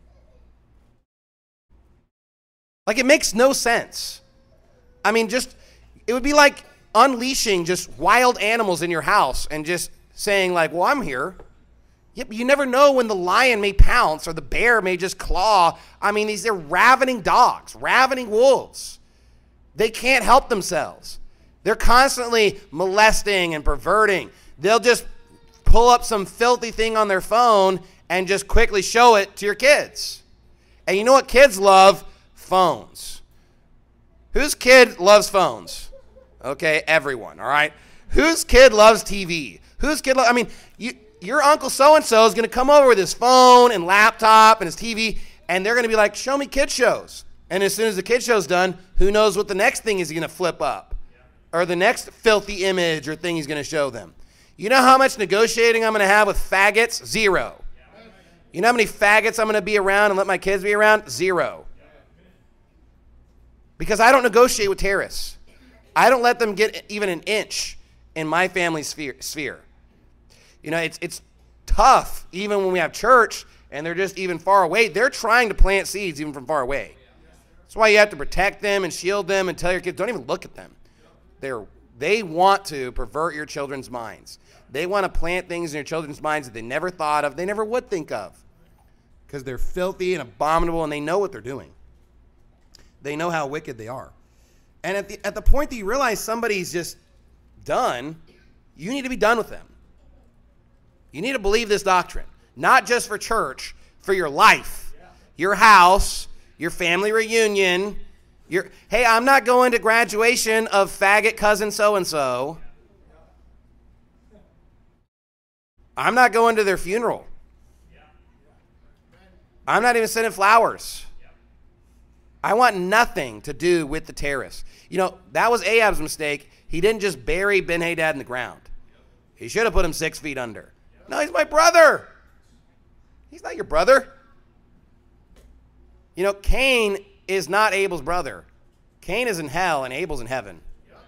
Like, it makes no sense. I mean, just, it would be like unleashing just wild animals in your house and just saying like, well, I'm here. Yeah, but you never know when the lion may pounce or the bear may just claw. I mean, these are ravening dogs, ravening wolves. They can't help themselves. They're constantly molesting and perverting. They'll just pull up some filthy thing on their phone and just quickly show it to your kids. And you know what kids love? Phones. Whose kid loves phones? Okay, everyone, all right? Whose kid loves T V? Whose kid loves, I mean, you, your uncle so-and-so is going to come over with his phone and laptop and his T V, and they're going to be like, show me kid shows. And as soon as the kid show's done, who knows what the next thing is going to flip up or the next filthy image or thing he's going to show them. You know how much negotiating I'm going to have with faggots? Zero. You know how many faggots I'm going to be around and let my kids be around? Zero. Because I don't negotiate with terrorists. I don't let them get even an inch in my family's sphere. sphere. You know, it's it's tough even when we have church and they're just even far away. They're trying to plant seeds even from far away. That's why you have to protect them and shield them and tell your kids, don't even look at them. They're, they want to pervert your children's minds. They want to plant things in your children's minds that they never thought of, they never would think of. Because they're filthy and abominable and they know what they're doing. They know how wicked they are. And at the, at the point that you realize somebody's just done, you need to be done with them. You need to believe this doctrine. Not just for church, for your life, your house, your family reunion. Your, hey, I'm not going to graduation of faggot cousin so-and-so. I'm not going to their funeral. I'm not even sending flowers. I want nothing to do with the terrorists. You know, that was Ahab's mistake. He didn't just bury Ben-Hadad in the ground. He should have put him six feet under. No, he's my brother. He's not your brother. You know, Cain is not Abel's brother. Cain is in hell and Abel's in heaven.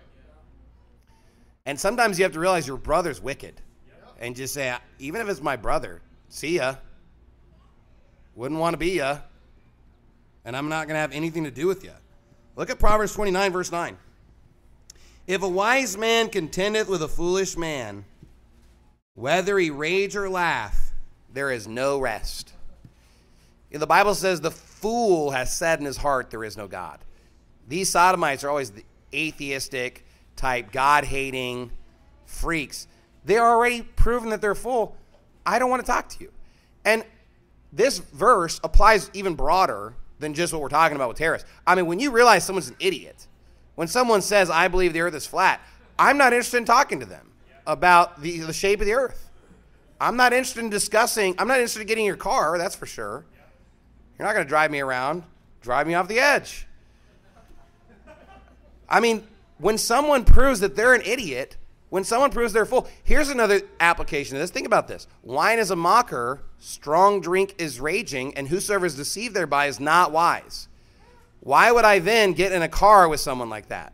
And sometimes you have to realize your brother's wicked. And just say, even if it's my brother, see ya. Wouldn't want to be ya. And I'm not going to have anything to do with you. Look at Proverbs twenty-nine, verse nine. If a wise man contendeth with a foolish man, whether he rage or laugh, there is no rest. The Bible says the fool has said in his heart there is no God. These sodomites are always the atheistic type, God-hating freaks. They're already proven that they're full. I don't want to talk to you. And this verse applies even broader than just what we're talking about with terrorists. I mean, when you realize someone's an idiot, when someone says, I believe the earth is flat, I'm not interested in talking to them about the, the shape of the earth. I'm not interested in discussing, I'm not interested in getting in your car, that's for sure. You're not going to drive me around, drive me off the edge. I mean, when someone proves that they're an idiot, when someone proves they're full, here's another application of this. Think about this. Wine is a mocker, strong drink is raging, and whosoever is deceived thereby is not wise. Why would I then get in a car with someone like that?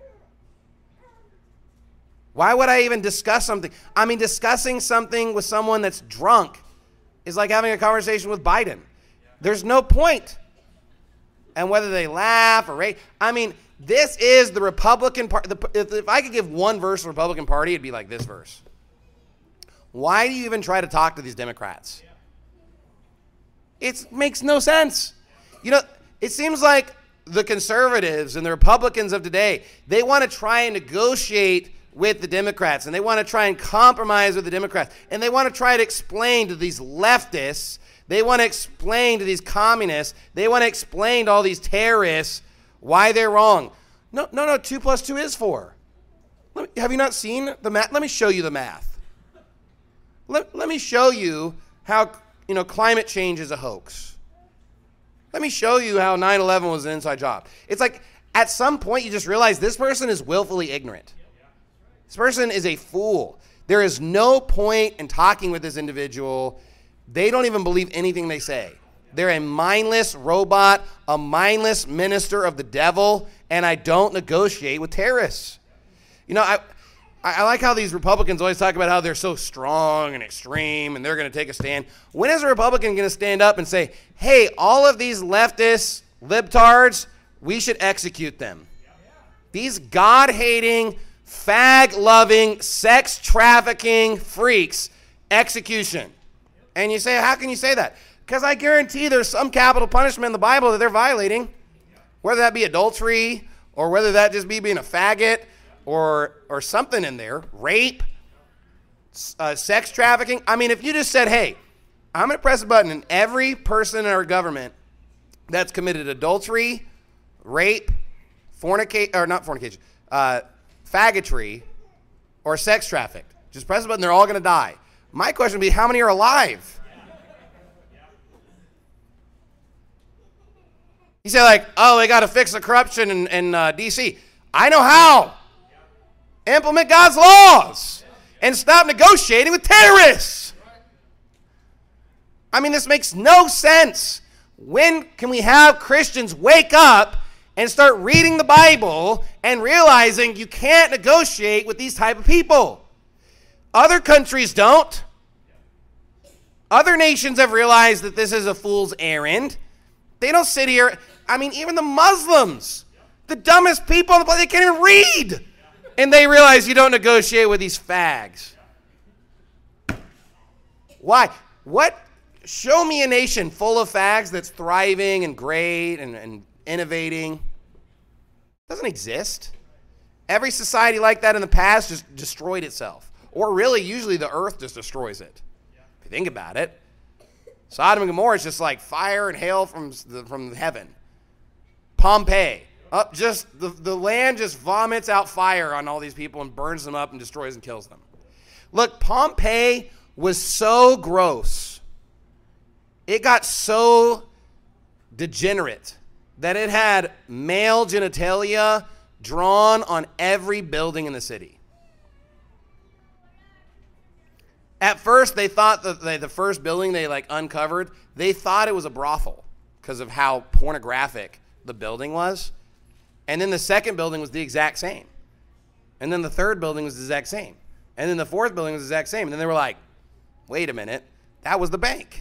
Why would I even discuss something? I mean, discussing something with someone that's drunk is like having a conversation with Biden. There's no point. And whether they laugh or rage, I mean, this is the Republican Party. If, if I could give one verse to the Republican Party, it'd be like this verse. Why do you even try to talk to these Democrats? It makes no sense. You know, it seems like the conservatives and the Republicans of today, they want to try and negotiate with the Democrats, and they want to try and compromise with the Democrats, and they want to try to explain to these leftists, they want to explain to these communists, they want to explain to all these terrorists why they're wrong. No, no, no, two plus two is four. Let me, have you not seen the math? Let me show you the math. Let, let me show you how, you know, climate change is a hoax. Let me show you how nine eleven was an inside job. It's like at some point you just realize this person is willfully ignorant. This person is a fool. There is no point in talking with this individual. They don't even believe anything they say. They're a mindless robot, a mindless minister of the devil, and I don't negotiate with terrorists. You know, I I like how these Republicans always talk about how they're so strong and extreme and they're going to take a stand. When is a Republican going to stand up and say, hey, all of these leftist libtards, we should execute them? These God-hating, fag-loving, sex-trafficking freaks, execution. And you say, how can you say that? Because I guarantee there's some capital punishment in the Bible that they're violating, whether that be adultery or whether that just be being a faggot or or something in there, rape, uh, sex trafficking. I mean, if you just said, hey, I'm going to press a button and every person in our government that's committed adultery, rape, fornicate, or not fornication, uh, faggotry, or sex trafficked, just press a button, they're all going to die. My question would be, how many are alive? You say like, oh, they got to fix the corruption in, in uh, D C I know how. Implement God's laws. and stop negotiating with terrorists. I mean, this makes no sense. When can we have Christians wake up and start reading the Bible and realizing you can't negotiate with these type of people? Other countries don't. Other nations have realized that this is a fool's errand. They don't sit here. I mean, even the Muslims, the dumbest people on the planet, they can't even read. And they realize you don't negotiate with these fags. Why? What? Show me a nation full of fags that's thriving and great and, and innovating. It doesn't exist. Every society like that in the past just destroyed itself. Or really, usually the earth just destroys it. If you think about it. Sodom and Gomorrah is just like fire and hail from, the, from heaven. Pompeii. Up just the, the land just vomits out fire on all these people and burns them up and destroys and kills them. Look, Pompeii was so gross. It got so degenerate that it had male genitalia drawn on every building in the city. At first, they thought that they, the first building they like uncovered, they thought it was a brothel because of how pornographic the building was. And then the second building was the exact same. And then the third building was the exact same. And then the fourth building was the exact same. And then they were like, wait a minute, that was the bank.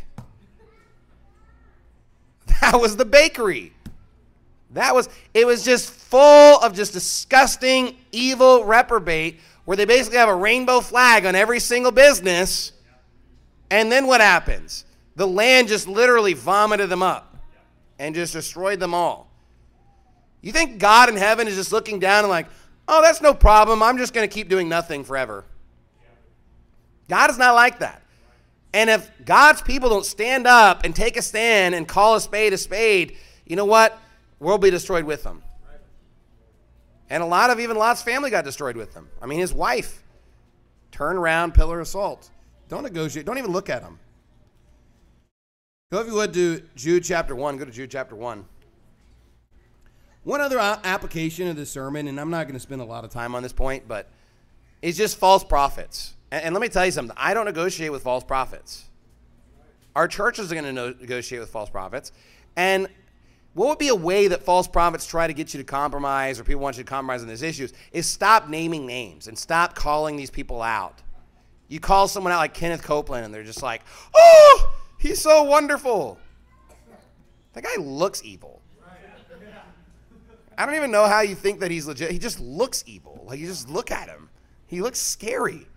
That was the bakery. That was, it was just full of just disgusting, evil reprobate where they basically have a rainbow flag on every single business. And then what happens? The land just literally vomited them up and just destroyed them all. You think God in heaven is just looking down and like, oh, that's no problem. I'm just going to keep doing nothing forever. God is not like that. And if God's people don't stand up and take a stand and call a spade a spade, you know what? We'll be destroyed with them. And a lot of even Lot's family got destroyed with them. I mean, his wife turned around, pillar of salt. Don't negotiate. Don't even look at them. Go, if you would, to Jude chapter one. Go to Jude chapter one. One other application of this sermon, and I'm not going to spend a lot of time on this point, but it's just false prophets. And, and let me tell you something. I don't negotiate with false prophets. Our churches are going to no- negotiate with false prophets. And what would be a way that false prophets try to get you to compromise, or people want you to compromise on these issues, is stop naming names and stop calling these people out. You call someone out like Kenneth Copeland, and they're just like, oh, he's so wonderful. That guy looks evil. I don't even know how you think that he's legit. He just looks evil. Like, you just look at him. He looks scary.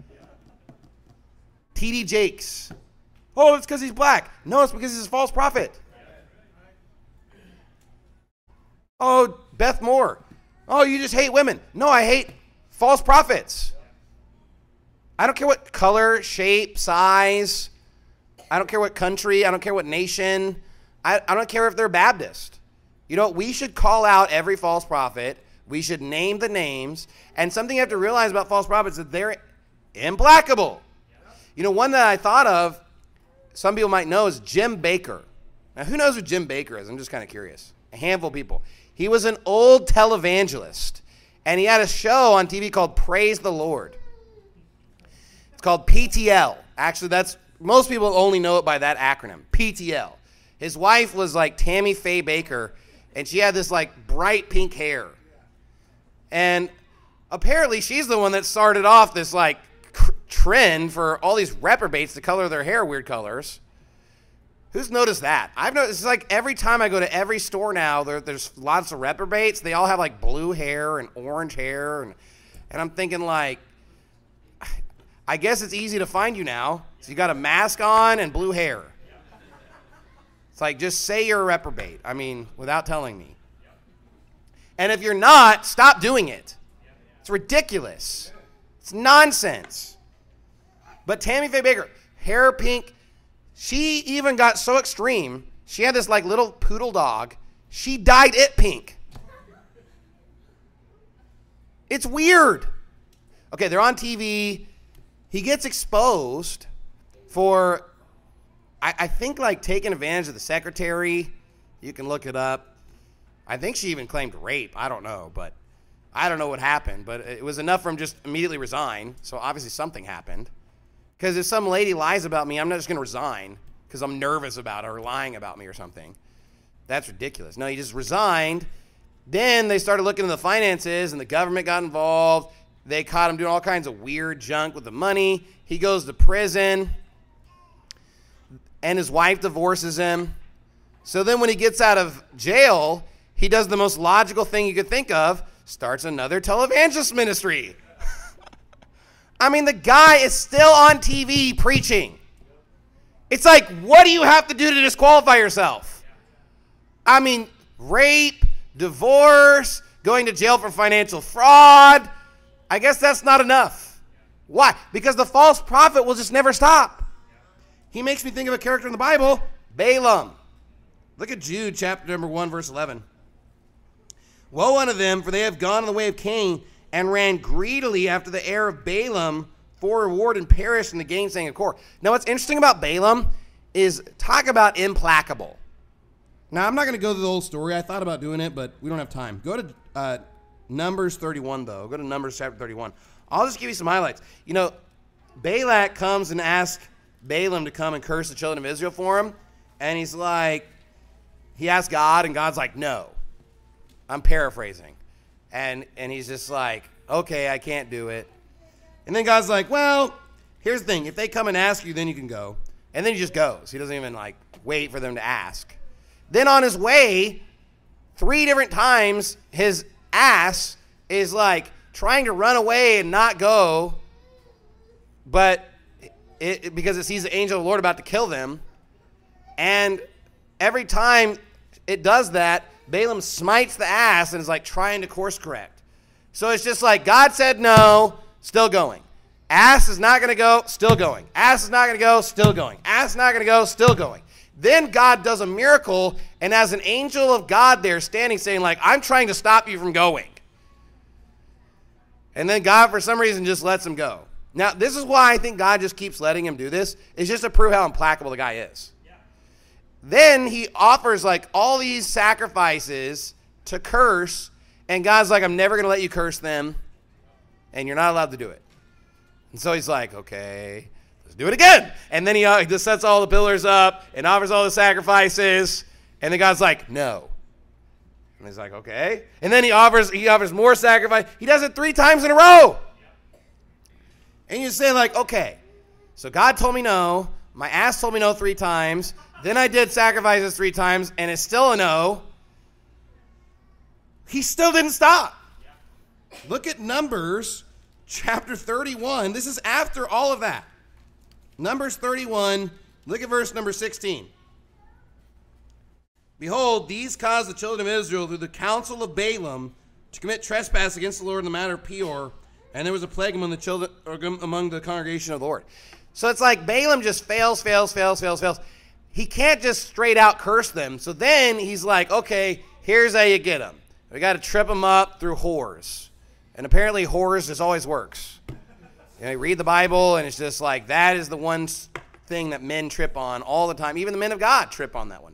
T D Jakes. Oh, it's because he's black. No, it's because he's a false prophet. Oh, Beth Moore. Oh, you just hate women. No, I hate false prophets. I don't care what color, shape, size. I don't care what country. I don't care what nation. I, I don't care if they're Baptist. You know, we should call out every false prophet. We should name the names. And something you have to realize about false prophets is that they're implacable. You know, one that I thought of, some people might know, is Jim Bakker. Now, who knows who Jim Bakker is? I'm just kind of curious. A handful of people. He was an old televangelist, and he had a show on T V called Praise the Lord. It's called P T L. Actually, that's most people only know it by that acronym, P T L. His wife was like Tammy Faye Bakker, and she had this like bright pink hair. And apparently she's the one that started off this like cr- trend for all these reprobates to color their hair weird colors. Who's noticed that? I've noticed, it's like every time I go to every store now, there, there's lots of reprobates. They all have like blue hair and orange hair. And, and I'm thinking like, I guess it's easy to find you now. So you got a mask on and blue hair. It's like, just say you're a reprobate. I mean, without telling me. And if you're not, stop doing it. It's ridiculous. It's nonsense. But Tammy Faye Bakker, hair pink. She even got so extreme. She had this like little poodle dog. She dyed it pink. It's weird. Okay, they're on T V. He gets exposed for, I, I think, like taking advantage of the secretary. You can look it up. I think she even claimed rape. I don't know, but I don't know what happened, but it was enough for him just immediately resign. So obviously something happened. Because if some lady lies about me, I'm not just going to resign because I'm nervous about her lying about me or something. That's ridiculous. No, he just resigned. Then they started looking into the finances, and the government got involved. They caught him doing all kinds of weird junk with the money. He goes to prison, and his wife divorces him. So then when he gets out of jail, he does the most logical thing you could think of, starts another televangelist ministry. I mean, the guy is still on T V preaching. It's like, what do you have to do to disqualify yourself? I mean, rape, divorce, going to jail for financial fraud. I guess that's not enough. Why? Because the false prophet will just never stop. He makes me think of a character in the Bible, Balaam. Look at Jude chapter number one, verse eleven. Woe unto them, for they have gone in the way of Cain, and ran greedily after the heir of Balaam for reward, and perished in the gainsaying of Korah. Now, what's interesting about Balaam is talk about implacable. Now, I'm not going to go through the whole story. I thought about doing it, but we don't have time. Go to uh, Numbers thirty-one, though. Go to Numbers chapter thirty-one. I'll just give you some highlights. You know, Balak comes and asks Balaam to come and curse the children of Israel for him, and he's like, he asks God, and God's like, no. I'm paraphrasing. And and he's just like, okay, I can't do it. And then God's like, well, here's the thing. If they come and ask you, then you can go. And then he just goes. He doesn't even like wait for them to ask. Then on his way, three different times, his ass is like trying to run away and not go, but it, it, because it sees the angel of the Lord about to kill them. And every time it does that, Balaam smites the ass and is like trying to course correct. So it's just like God said no, still going. Ass is not going to go, still going. Ass is not going to go, still going. Ass is not going to go, still going. Then God does a miracle and has an angel of God there standing saying like, I'm trying to stop you from going. And then God for some reason just lets him go. Now this is why I think God just keeps letting him do this. It's just to prove how implacable the guy is. Then he offers like all these sacrifices to curse, and God's like, I'm never going to let you curse them, and you're not allowed to do it. And so he's like, okay, let's do it again. And then he uh, just sets all the pillars up and offers all the sacrifices, and then God's like, no. And he's like, okay. And then he offers he offers more sacrifice. He does it three times in a row. And you say like, okay, so God told me no. My ass told me no three times. Then I did sacrifices three times, and it's still a no. He still didn't stop. Look at Numbers chapter thirty-one. This is after all of that. Numbers thirty-one, look at verse number sixteen. Behold, these caused the children of Israel through the counsel of Balaam to commit trespass against the Lord in the matter of Peor, and there was a plague among the children, or among the congregation of the Lord. So it's like Balaam just fails, fails, fails, fails, fails. He can't just straight out curse them. So then he's like, okay, here's how you get them. We got to trip them up through whores. And apparently whores just always works. You know, you read the Bible, and it's just like that is the one thing that men trip on all the time. Even the men of God trip on that one.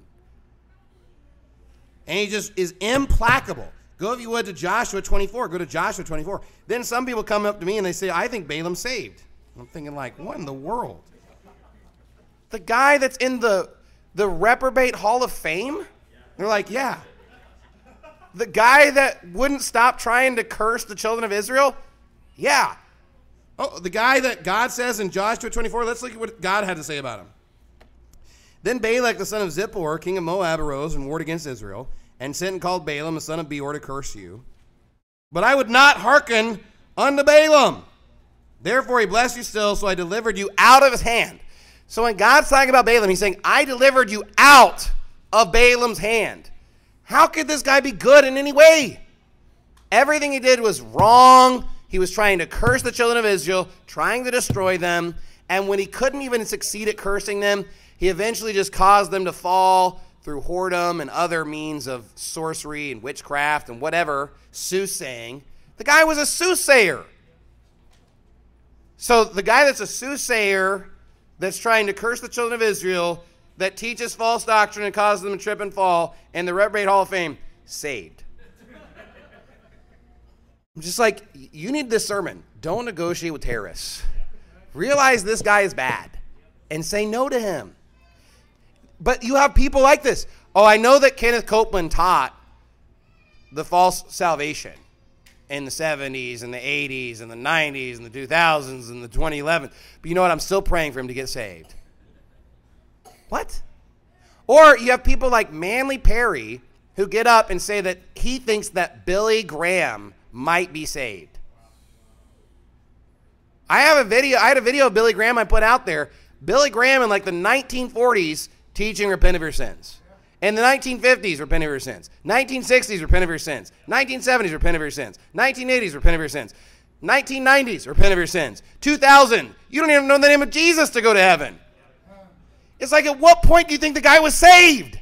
And he just is implacable. Go, if you would, to Joshua twenty-four. Go to Joshua twenty-four. Then some people come up to me and they say, I think Balaam's saved. I'm thinking like, what in the world? The guy that's in the, the reprobate hall of fame? They're like, yeah. The guy that wouldn't stop trying to curse the children of Israel? Yeah. Oh, the guy that God says in Joshua twenty-four, let's look at what God had to say about him. Then Balak, the son of Zippor, king of Moab, arose and warred against Israel, and sent and called Balaam, the son of Beor, to curse you. But I would not hearken unto Balaam. Therefore he blessed you still, so I delivered you out of his hand. So when God's talking about Balaam, he's saying, I delivered you out of Balaam's hand. How could this guy be good in any way? Everything he did was wrong. He was trying to curse the children of Israel, trying to destroy them. And when he couldn't even succeed at cursing them, he eventually just caused them to fall through whoredom and other means of sorcery and witchcraft and whatever, soothsaying. The guy was a soothsayer. So the guy that's a soothsayer that's trying to curse the children of Israel, that teaches false doctrine and causes them to trip and fall, and the reprobate hall of fame, saved. I'm just like, you need this sermon. Don't negotiate with terrorists. Realize this guy is bad and say no to him. But you have people like this. Oh, I know that Kenneth Copeland taught the false salvation in the seventies and the eighties and the nineties and the two thousands and the twenty eleven. But you know what? I'm still praying for him to get saved. What? Or you have people like Manly Perry who get up and say that he thinks that Billy Graham might be saved. I have a video, I had a video of Billy Graham I put out there. Billy Graham in like the nineteen forties teaching repent of your sins. In the nineteen fifties, repent of your sins. nineteen sixties, repent of your sins. nineteen seventies, repent of your sins. nineteen eighties, repent of your sins. nineteen nineties, repent of your sins. two thousand, you don't even know the name of Jesus to go to heaven. It's like, at what point do you think the guy was saved?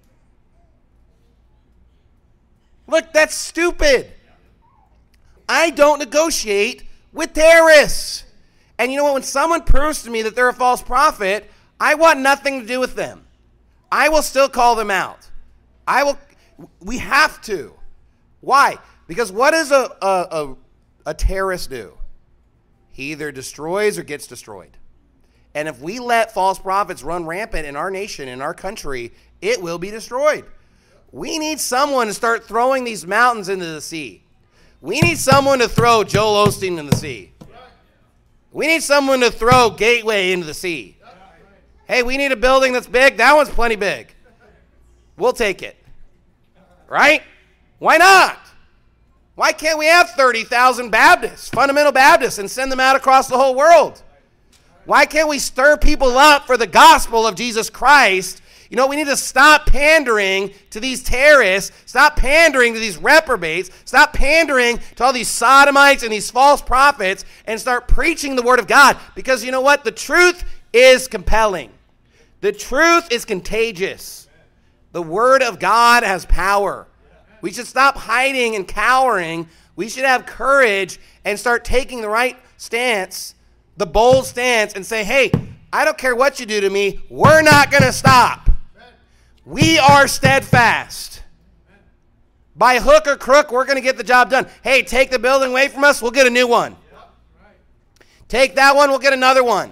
Look, that's stupid. I don't negotiate with terrorists. And you know what? When someone proves to me that they're a false prophet, I want nothing to do with them. I will still call them out. I will. We have to. Why? Because what does a, a, a, a terrorist do? He either destroys or gets destroyed. And if we let false prophets run rampant in our nation, in our country, it will be destroyed. We need someone to start throwing these mountains into the sea. We need someone to throw Joel Osteen in the sea. We need someone to throw Gateway into the sea. Hey, we need a building that's big. That one's plenty big. We'll take it. Right? Why not? Why can't we have thirty thousand Baptists, fundamental Baptists, and send them out across the whole world? Why can't we stir people up for the gospel of Jesus Christ? You know, we need to stop pandering to these terrorists, stop pandering to these reprobates, stop pandering to all these sodomites and these false prophets, and start preaching the word of God. Because you know what? The truth is compelling. The truth is contagious. The word of God has power. We should stop hiding and cowering. We should have courage and start taking the right stance, the bold stance, and say, hey, I don't care what you do to me. We're not going to stop. We are steadfast. By hook or crook, we're going to get the job done. Hey, take the building away from us, we'll get a new one. Take that one, we'll get another one.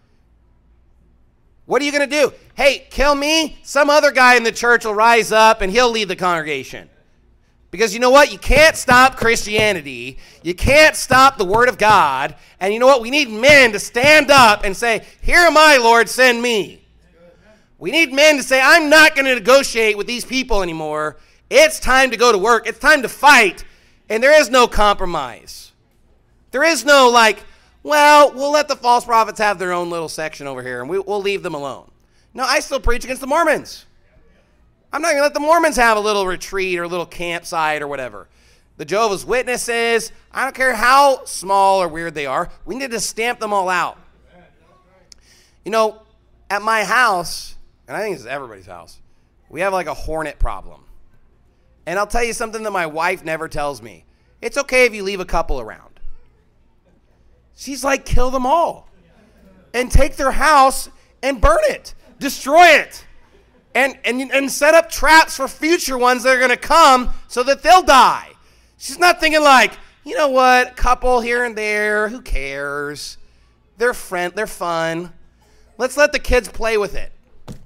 What are you going to do? Hey, kill me, some other guy in the church will rise up and he'll lead the congregation. Because you know what? You can't stop Christianity. You can't stop the word of God. And you know what? We need men to stand up and say, here am I, Lord, send me. We need men to say, I'm not going to negotiate with these people anymore. It's time to go to work. It's time to fight. And there is no compromise. There is no like, well, we'll let the false prophets have their own little section over here and we, we'll leave them alone. No, I still preach against the Mormons. I'm not going to let the Mormons have a little retreat or a little campsite or whatever. The Jehovah's Witnesses, I don't care how small or weird they are, we need to stamp them all out. You know, at my house, and I think it's everybody's house, we have like a hornet problem. And I'll tell you something that my wife never tells me. It's okay if you leave a couple around. She's like, kill them all. And take their house and burn it. Destroy it. And, and, and set up traps for future ones that are going to come so that they'll die. She's not thinking like, you know what, a couple here and there, who cares? They're friend, they're fun. Let's let the kids play with it.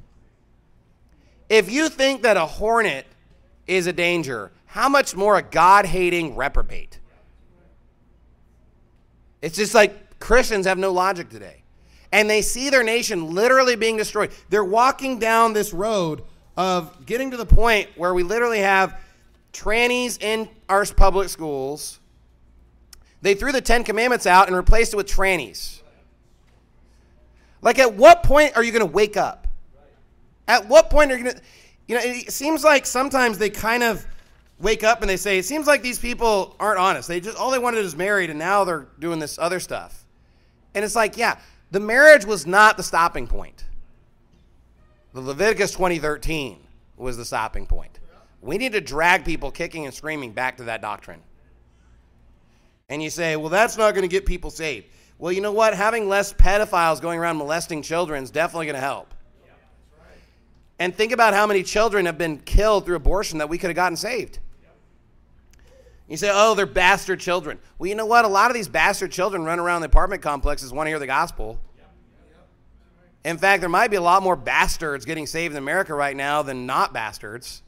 If you think that a hornet is a danger, how much more a God-hating reprobate? It's just like Christians have no logic today. And they see their nation literally being destroyed. They're walking down this road of getting to the point where we literally have trannies in our public schools. They threw the Ten Commandments out and replaced it with trannies. Like, at what point are you going to wake up? At what point are you going to, you know, it seems like sometimes they kind of wake up and they say, it seems like these people aren't honest. They just, all they wanted is married and now they're doing this other stuff. And it's like, yeah, the marriage was not the stopping point. The Leviticus twenty thirteen was the stopping point. We need to drag people kicking and screaming back to that doctrine. And you say, well, that's not going to get people saved. Well, you know what? Having less pedophiles going around molesting children is definitely going to help. And think about how many children have been killed through abortion that we could have gotten saved. You say, oh, they're bastard children. Well, you know what? A lot of these bastard children run around the apartment complexes want to hear the gospel. In fact, there might be a lot more bastards getting saved in America right now than not bastards.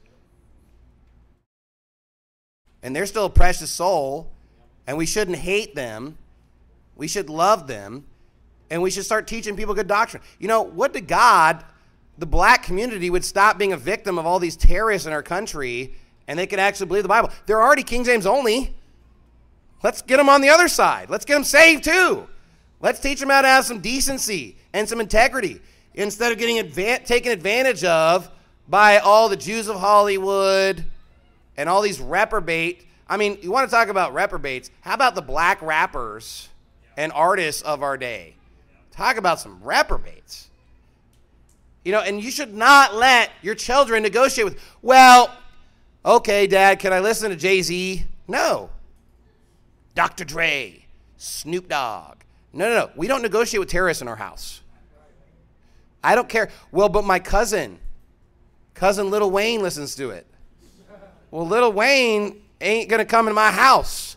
And they're still a precious soul, and we shouldn't hate them. We should love them, and we should start teaching people good doctrine. You know, what to God, the black community would stop being a victim of all these terrorists in our country, and they could actually believe the Bible. They're already King James only. Let's get them on the other side. Let's get them saved too. Let's teach them how to have some decency and some integrity instead of getting adva- taken advantage of by all the Jews of Hollywood and all these reprobate. I mean, you want to talk about reprobates? How about the black rappers and artists of our day? Talk about some reprobates. You know, and you should not let your children negotiate with, well, okay, Dad, can I listen to Jay-Z? No. Doctor Dre, Snoop Dogg. No, no, no. We don't negotiate with terrorists in our house. I don't care. Well, but my cousin, cousin Lil Wayne listens to it. Well, Lil Wayne ain't going to come in my house.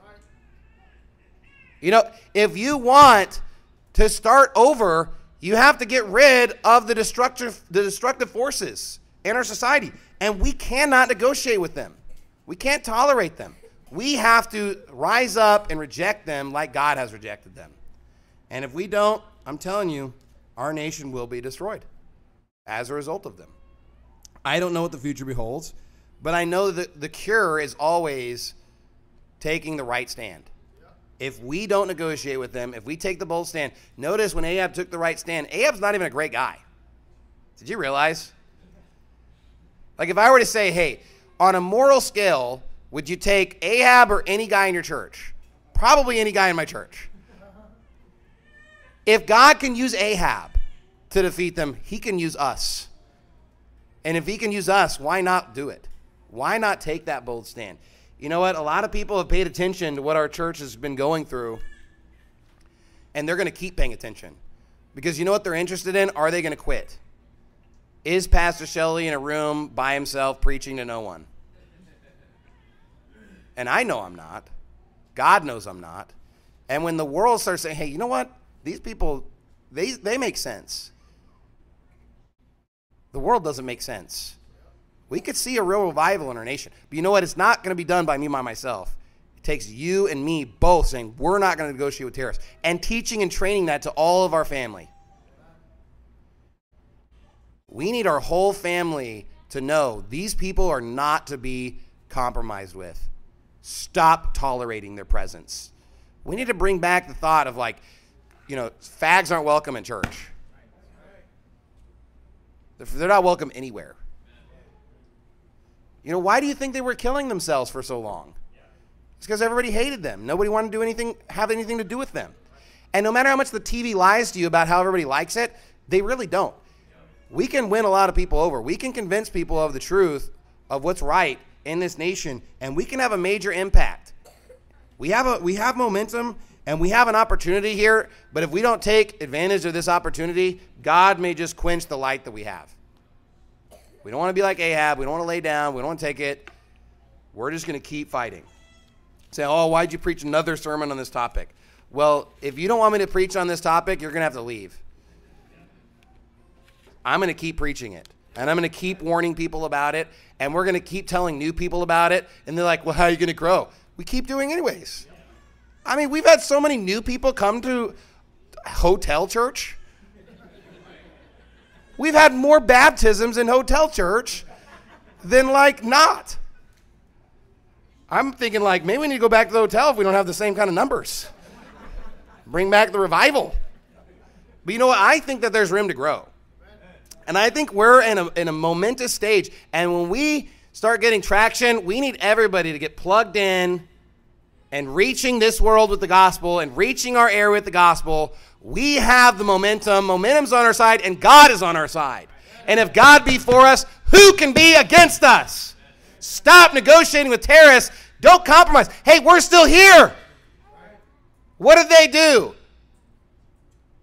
You know, if you want to start over, you have to get rid of the destructive, the destructive forces in our society. And we cannot negotiate with them. We can't tolerate them. We have to rise up and reject them like God has rejected them. And if we don't, I'm telling you, our nation will be destroyed as a result of them. I don't know what the future beholds, but I know that the cure is always taking the right stand. If we don't negotiate with them, if we take the bold stand, notice when Ahab took the right stand, Ahab's not even a great guy. Did you realize? Like if I were to say, hey, on a moral scale, would you take Ahab or any guy in your church? Probably any guy in my church. If God can use Ahab to defeat them, he can use us. And if he can use us, why not do it? Why not take that bold stand? You know what? A lot of people have paid attention to what our church has been going through, and they're going to keep paying attention. Because you know what they're interested in? Are they going to quit? Is Pastor Shelley in a room by himself preaching to no one? And I know I'm not. God knows I'm not. And when the world starts saying, hey, you know what? These people, they, they make sense. The world doesn't make sense. We could see a real revival in our nation. But you know what? It's not going to be done by me by myself. It takes you and me both saying, we're not going to negotiate with terrorists. And teaching and training that to all of our family. We need our whole family to know these people are not to be compromised with. Stop tolerating their presence. We need to bring back the thought of like, you know, fags aren't welcome in church. They're not welcome anywhere. You know, why do you think they were killing themselves for so long? It's because everybody hated them. Nobody wanted to do anything, have anything to do with them. And no matter how much the T V lies to you about how everybody likes it, they really don't. We can win a lot of people over. We can convince people of the truth of what's right in this nation, and we can have a major impact. We have a we have momentum, and we have an opportunity here, but if we don't take advantage of this opportunity, God may just quench the light that we have. We don't want to be like Ahab. We don't want to lay down. We don't want to take it. We're just going to keep fighting. Say, oh, why'd you preach another sermon on this topic? Well, if you don't want me to preach on this topic, you're going to have to leave. I'm going to keep preaching it, and I'm going to keep warning people about it, and we're going to keep telling new people about it, and they're like, well, how are you going to grow? We keep doing anyways. I mean, we've had so many new people come to Hotel Church. We've had more baptisms in Hotel Church than like not. I'm thinking like maybe we need to go back to the hotel if we don't have the same kind of numbers. Bring back the revival. But you know what? I think that there's room to grow. And I think we're in a, in a momentous stage. And when we start getting traction, we need everybody to get plugged in and reaching this world with the gospel and reaching our area with the gospel. We have the momentum. Momentum's on our side, and God is on our side. And if God be for us, who can be against us? Stop negotiating with terrorists. Don't compromise. Hey, we're still here. What did they do?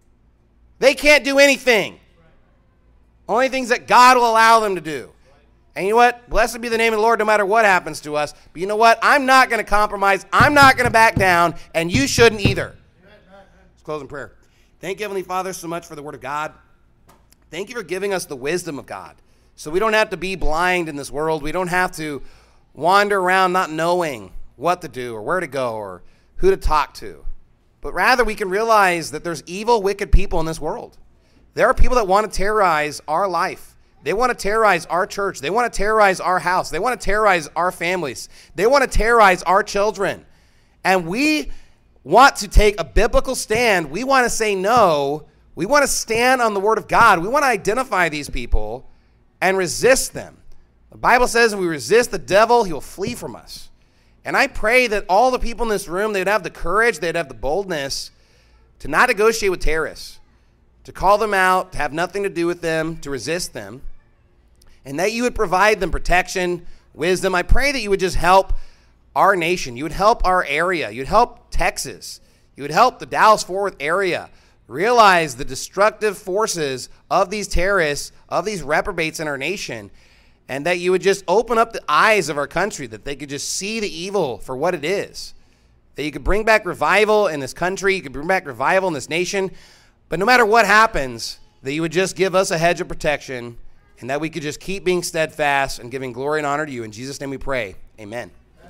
They can't do anything. Only things that God will allow them to do. And you know what? Blessed be the name of the Lord no matter what happens to us. But you know what? I'm not going to compromise. I'm not going to back down, and you shouldn't either. Let's close in prayer. Thank you, Heavenly Father, so much for the Word of God. Thank you for giving us the wisdom of God. So we don't have to be blind in this world. We don't have to wander around not knowing what to do or where to go or who to talk to. But rather we can realize that there's evil, wicked people in this world. There are people that want to terrorize our life. They want to terrorize our church. They want to terrorize our house. They want to terrorize our families. They want to terrorize our children. And we want to take a biblical stand. We want to say no. We want to stand on the Word of God. We want to identify these people and resist them. The Bible says if we resist the devil, he will flee from us. And I pray that all the people in this room, they'd have the courage, they'd have the boldness to not negotiate with terrorists, to call them out, to have nothing to do with them, to resist them, and that you would provide them protection, wisdom. I pray that you would just help our nation. You would help our area. You'd help Texas. You would help the Dallas-Fort Worth area realize the destructive forces of these terrorists, of these reprobates in our nation, and that you would just open up the eyes of our country, that they could just see the evil for what it is, that you could bring back revival in this country, you could bring back revival in this nation, but no matter what happens, that you would just give us a hedge of protection, and that we could just keep being steadfast and giving glory and honor to you. In Jesus' name we pray. Amen.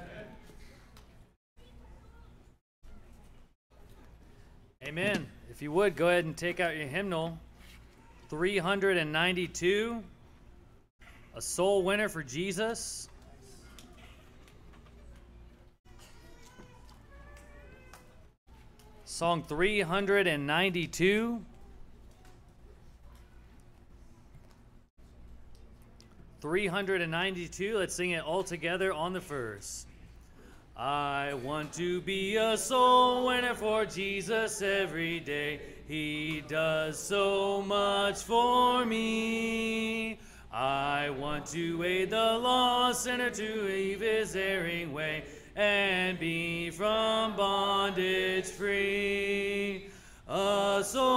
Amen. If you would, go ahead and take out your hymnal. three hundred ninety-two, A Soul Winner for Jesus. Song three hundred ninety-two. three hundred ninety-two, let's sing it all together on the first. I want to be a soul winner for Jesus every day. He does so much for me. I want to aid the lost sinner to leave his erring way and be from bondage free. A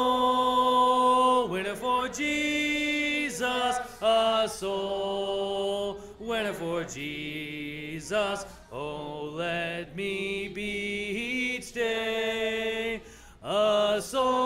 soul winner for Jesus, a soul winner for Jesus. Oh, let me be each day a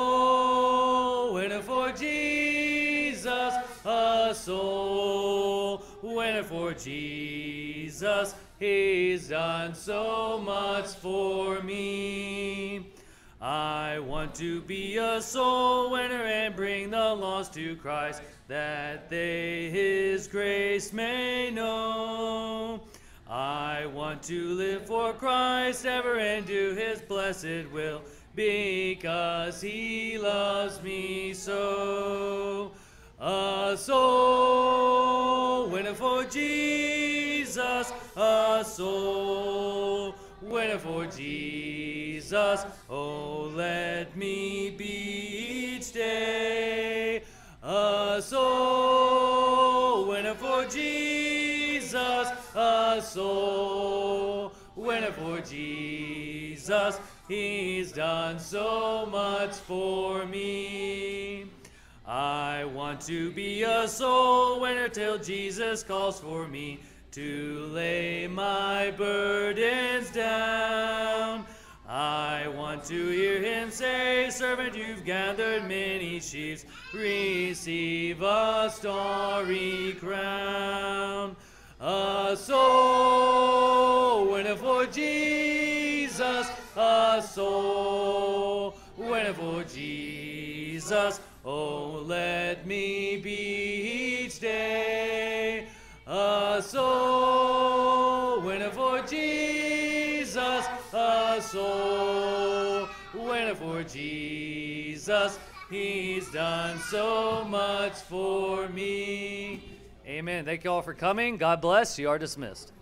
soul winner for Jesus, a soul winner for Jesus. He's done so much for me. I want to be a soul winner and bring the lost to Christ, that they his grace may know. I want to live for Christ ever and do his blessed will, because he loves me so. A soul winner for Jesus, a soul winner for Jesus. Oh, let me be each day a soul winner for Jesus, a soul winner for Jesus. He's done so much for me. I want to be a soul winner till Jesus calls for me to lay my burdens down. I want to hear him say, servant, you've gathered many sheep, receive a starry crown. A soul winner for Jesus, a soul winner for Jesus. Oh, let me be each day a soul winner for Jesus, a soul winner for Jesus. He's done so much for me. Amen. Thank you all for coming. God bless. You are dismissed.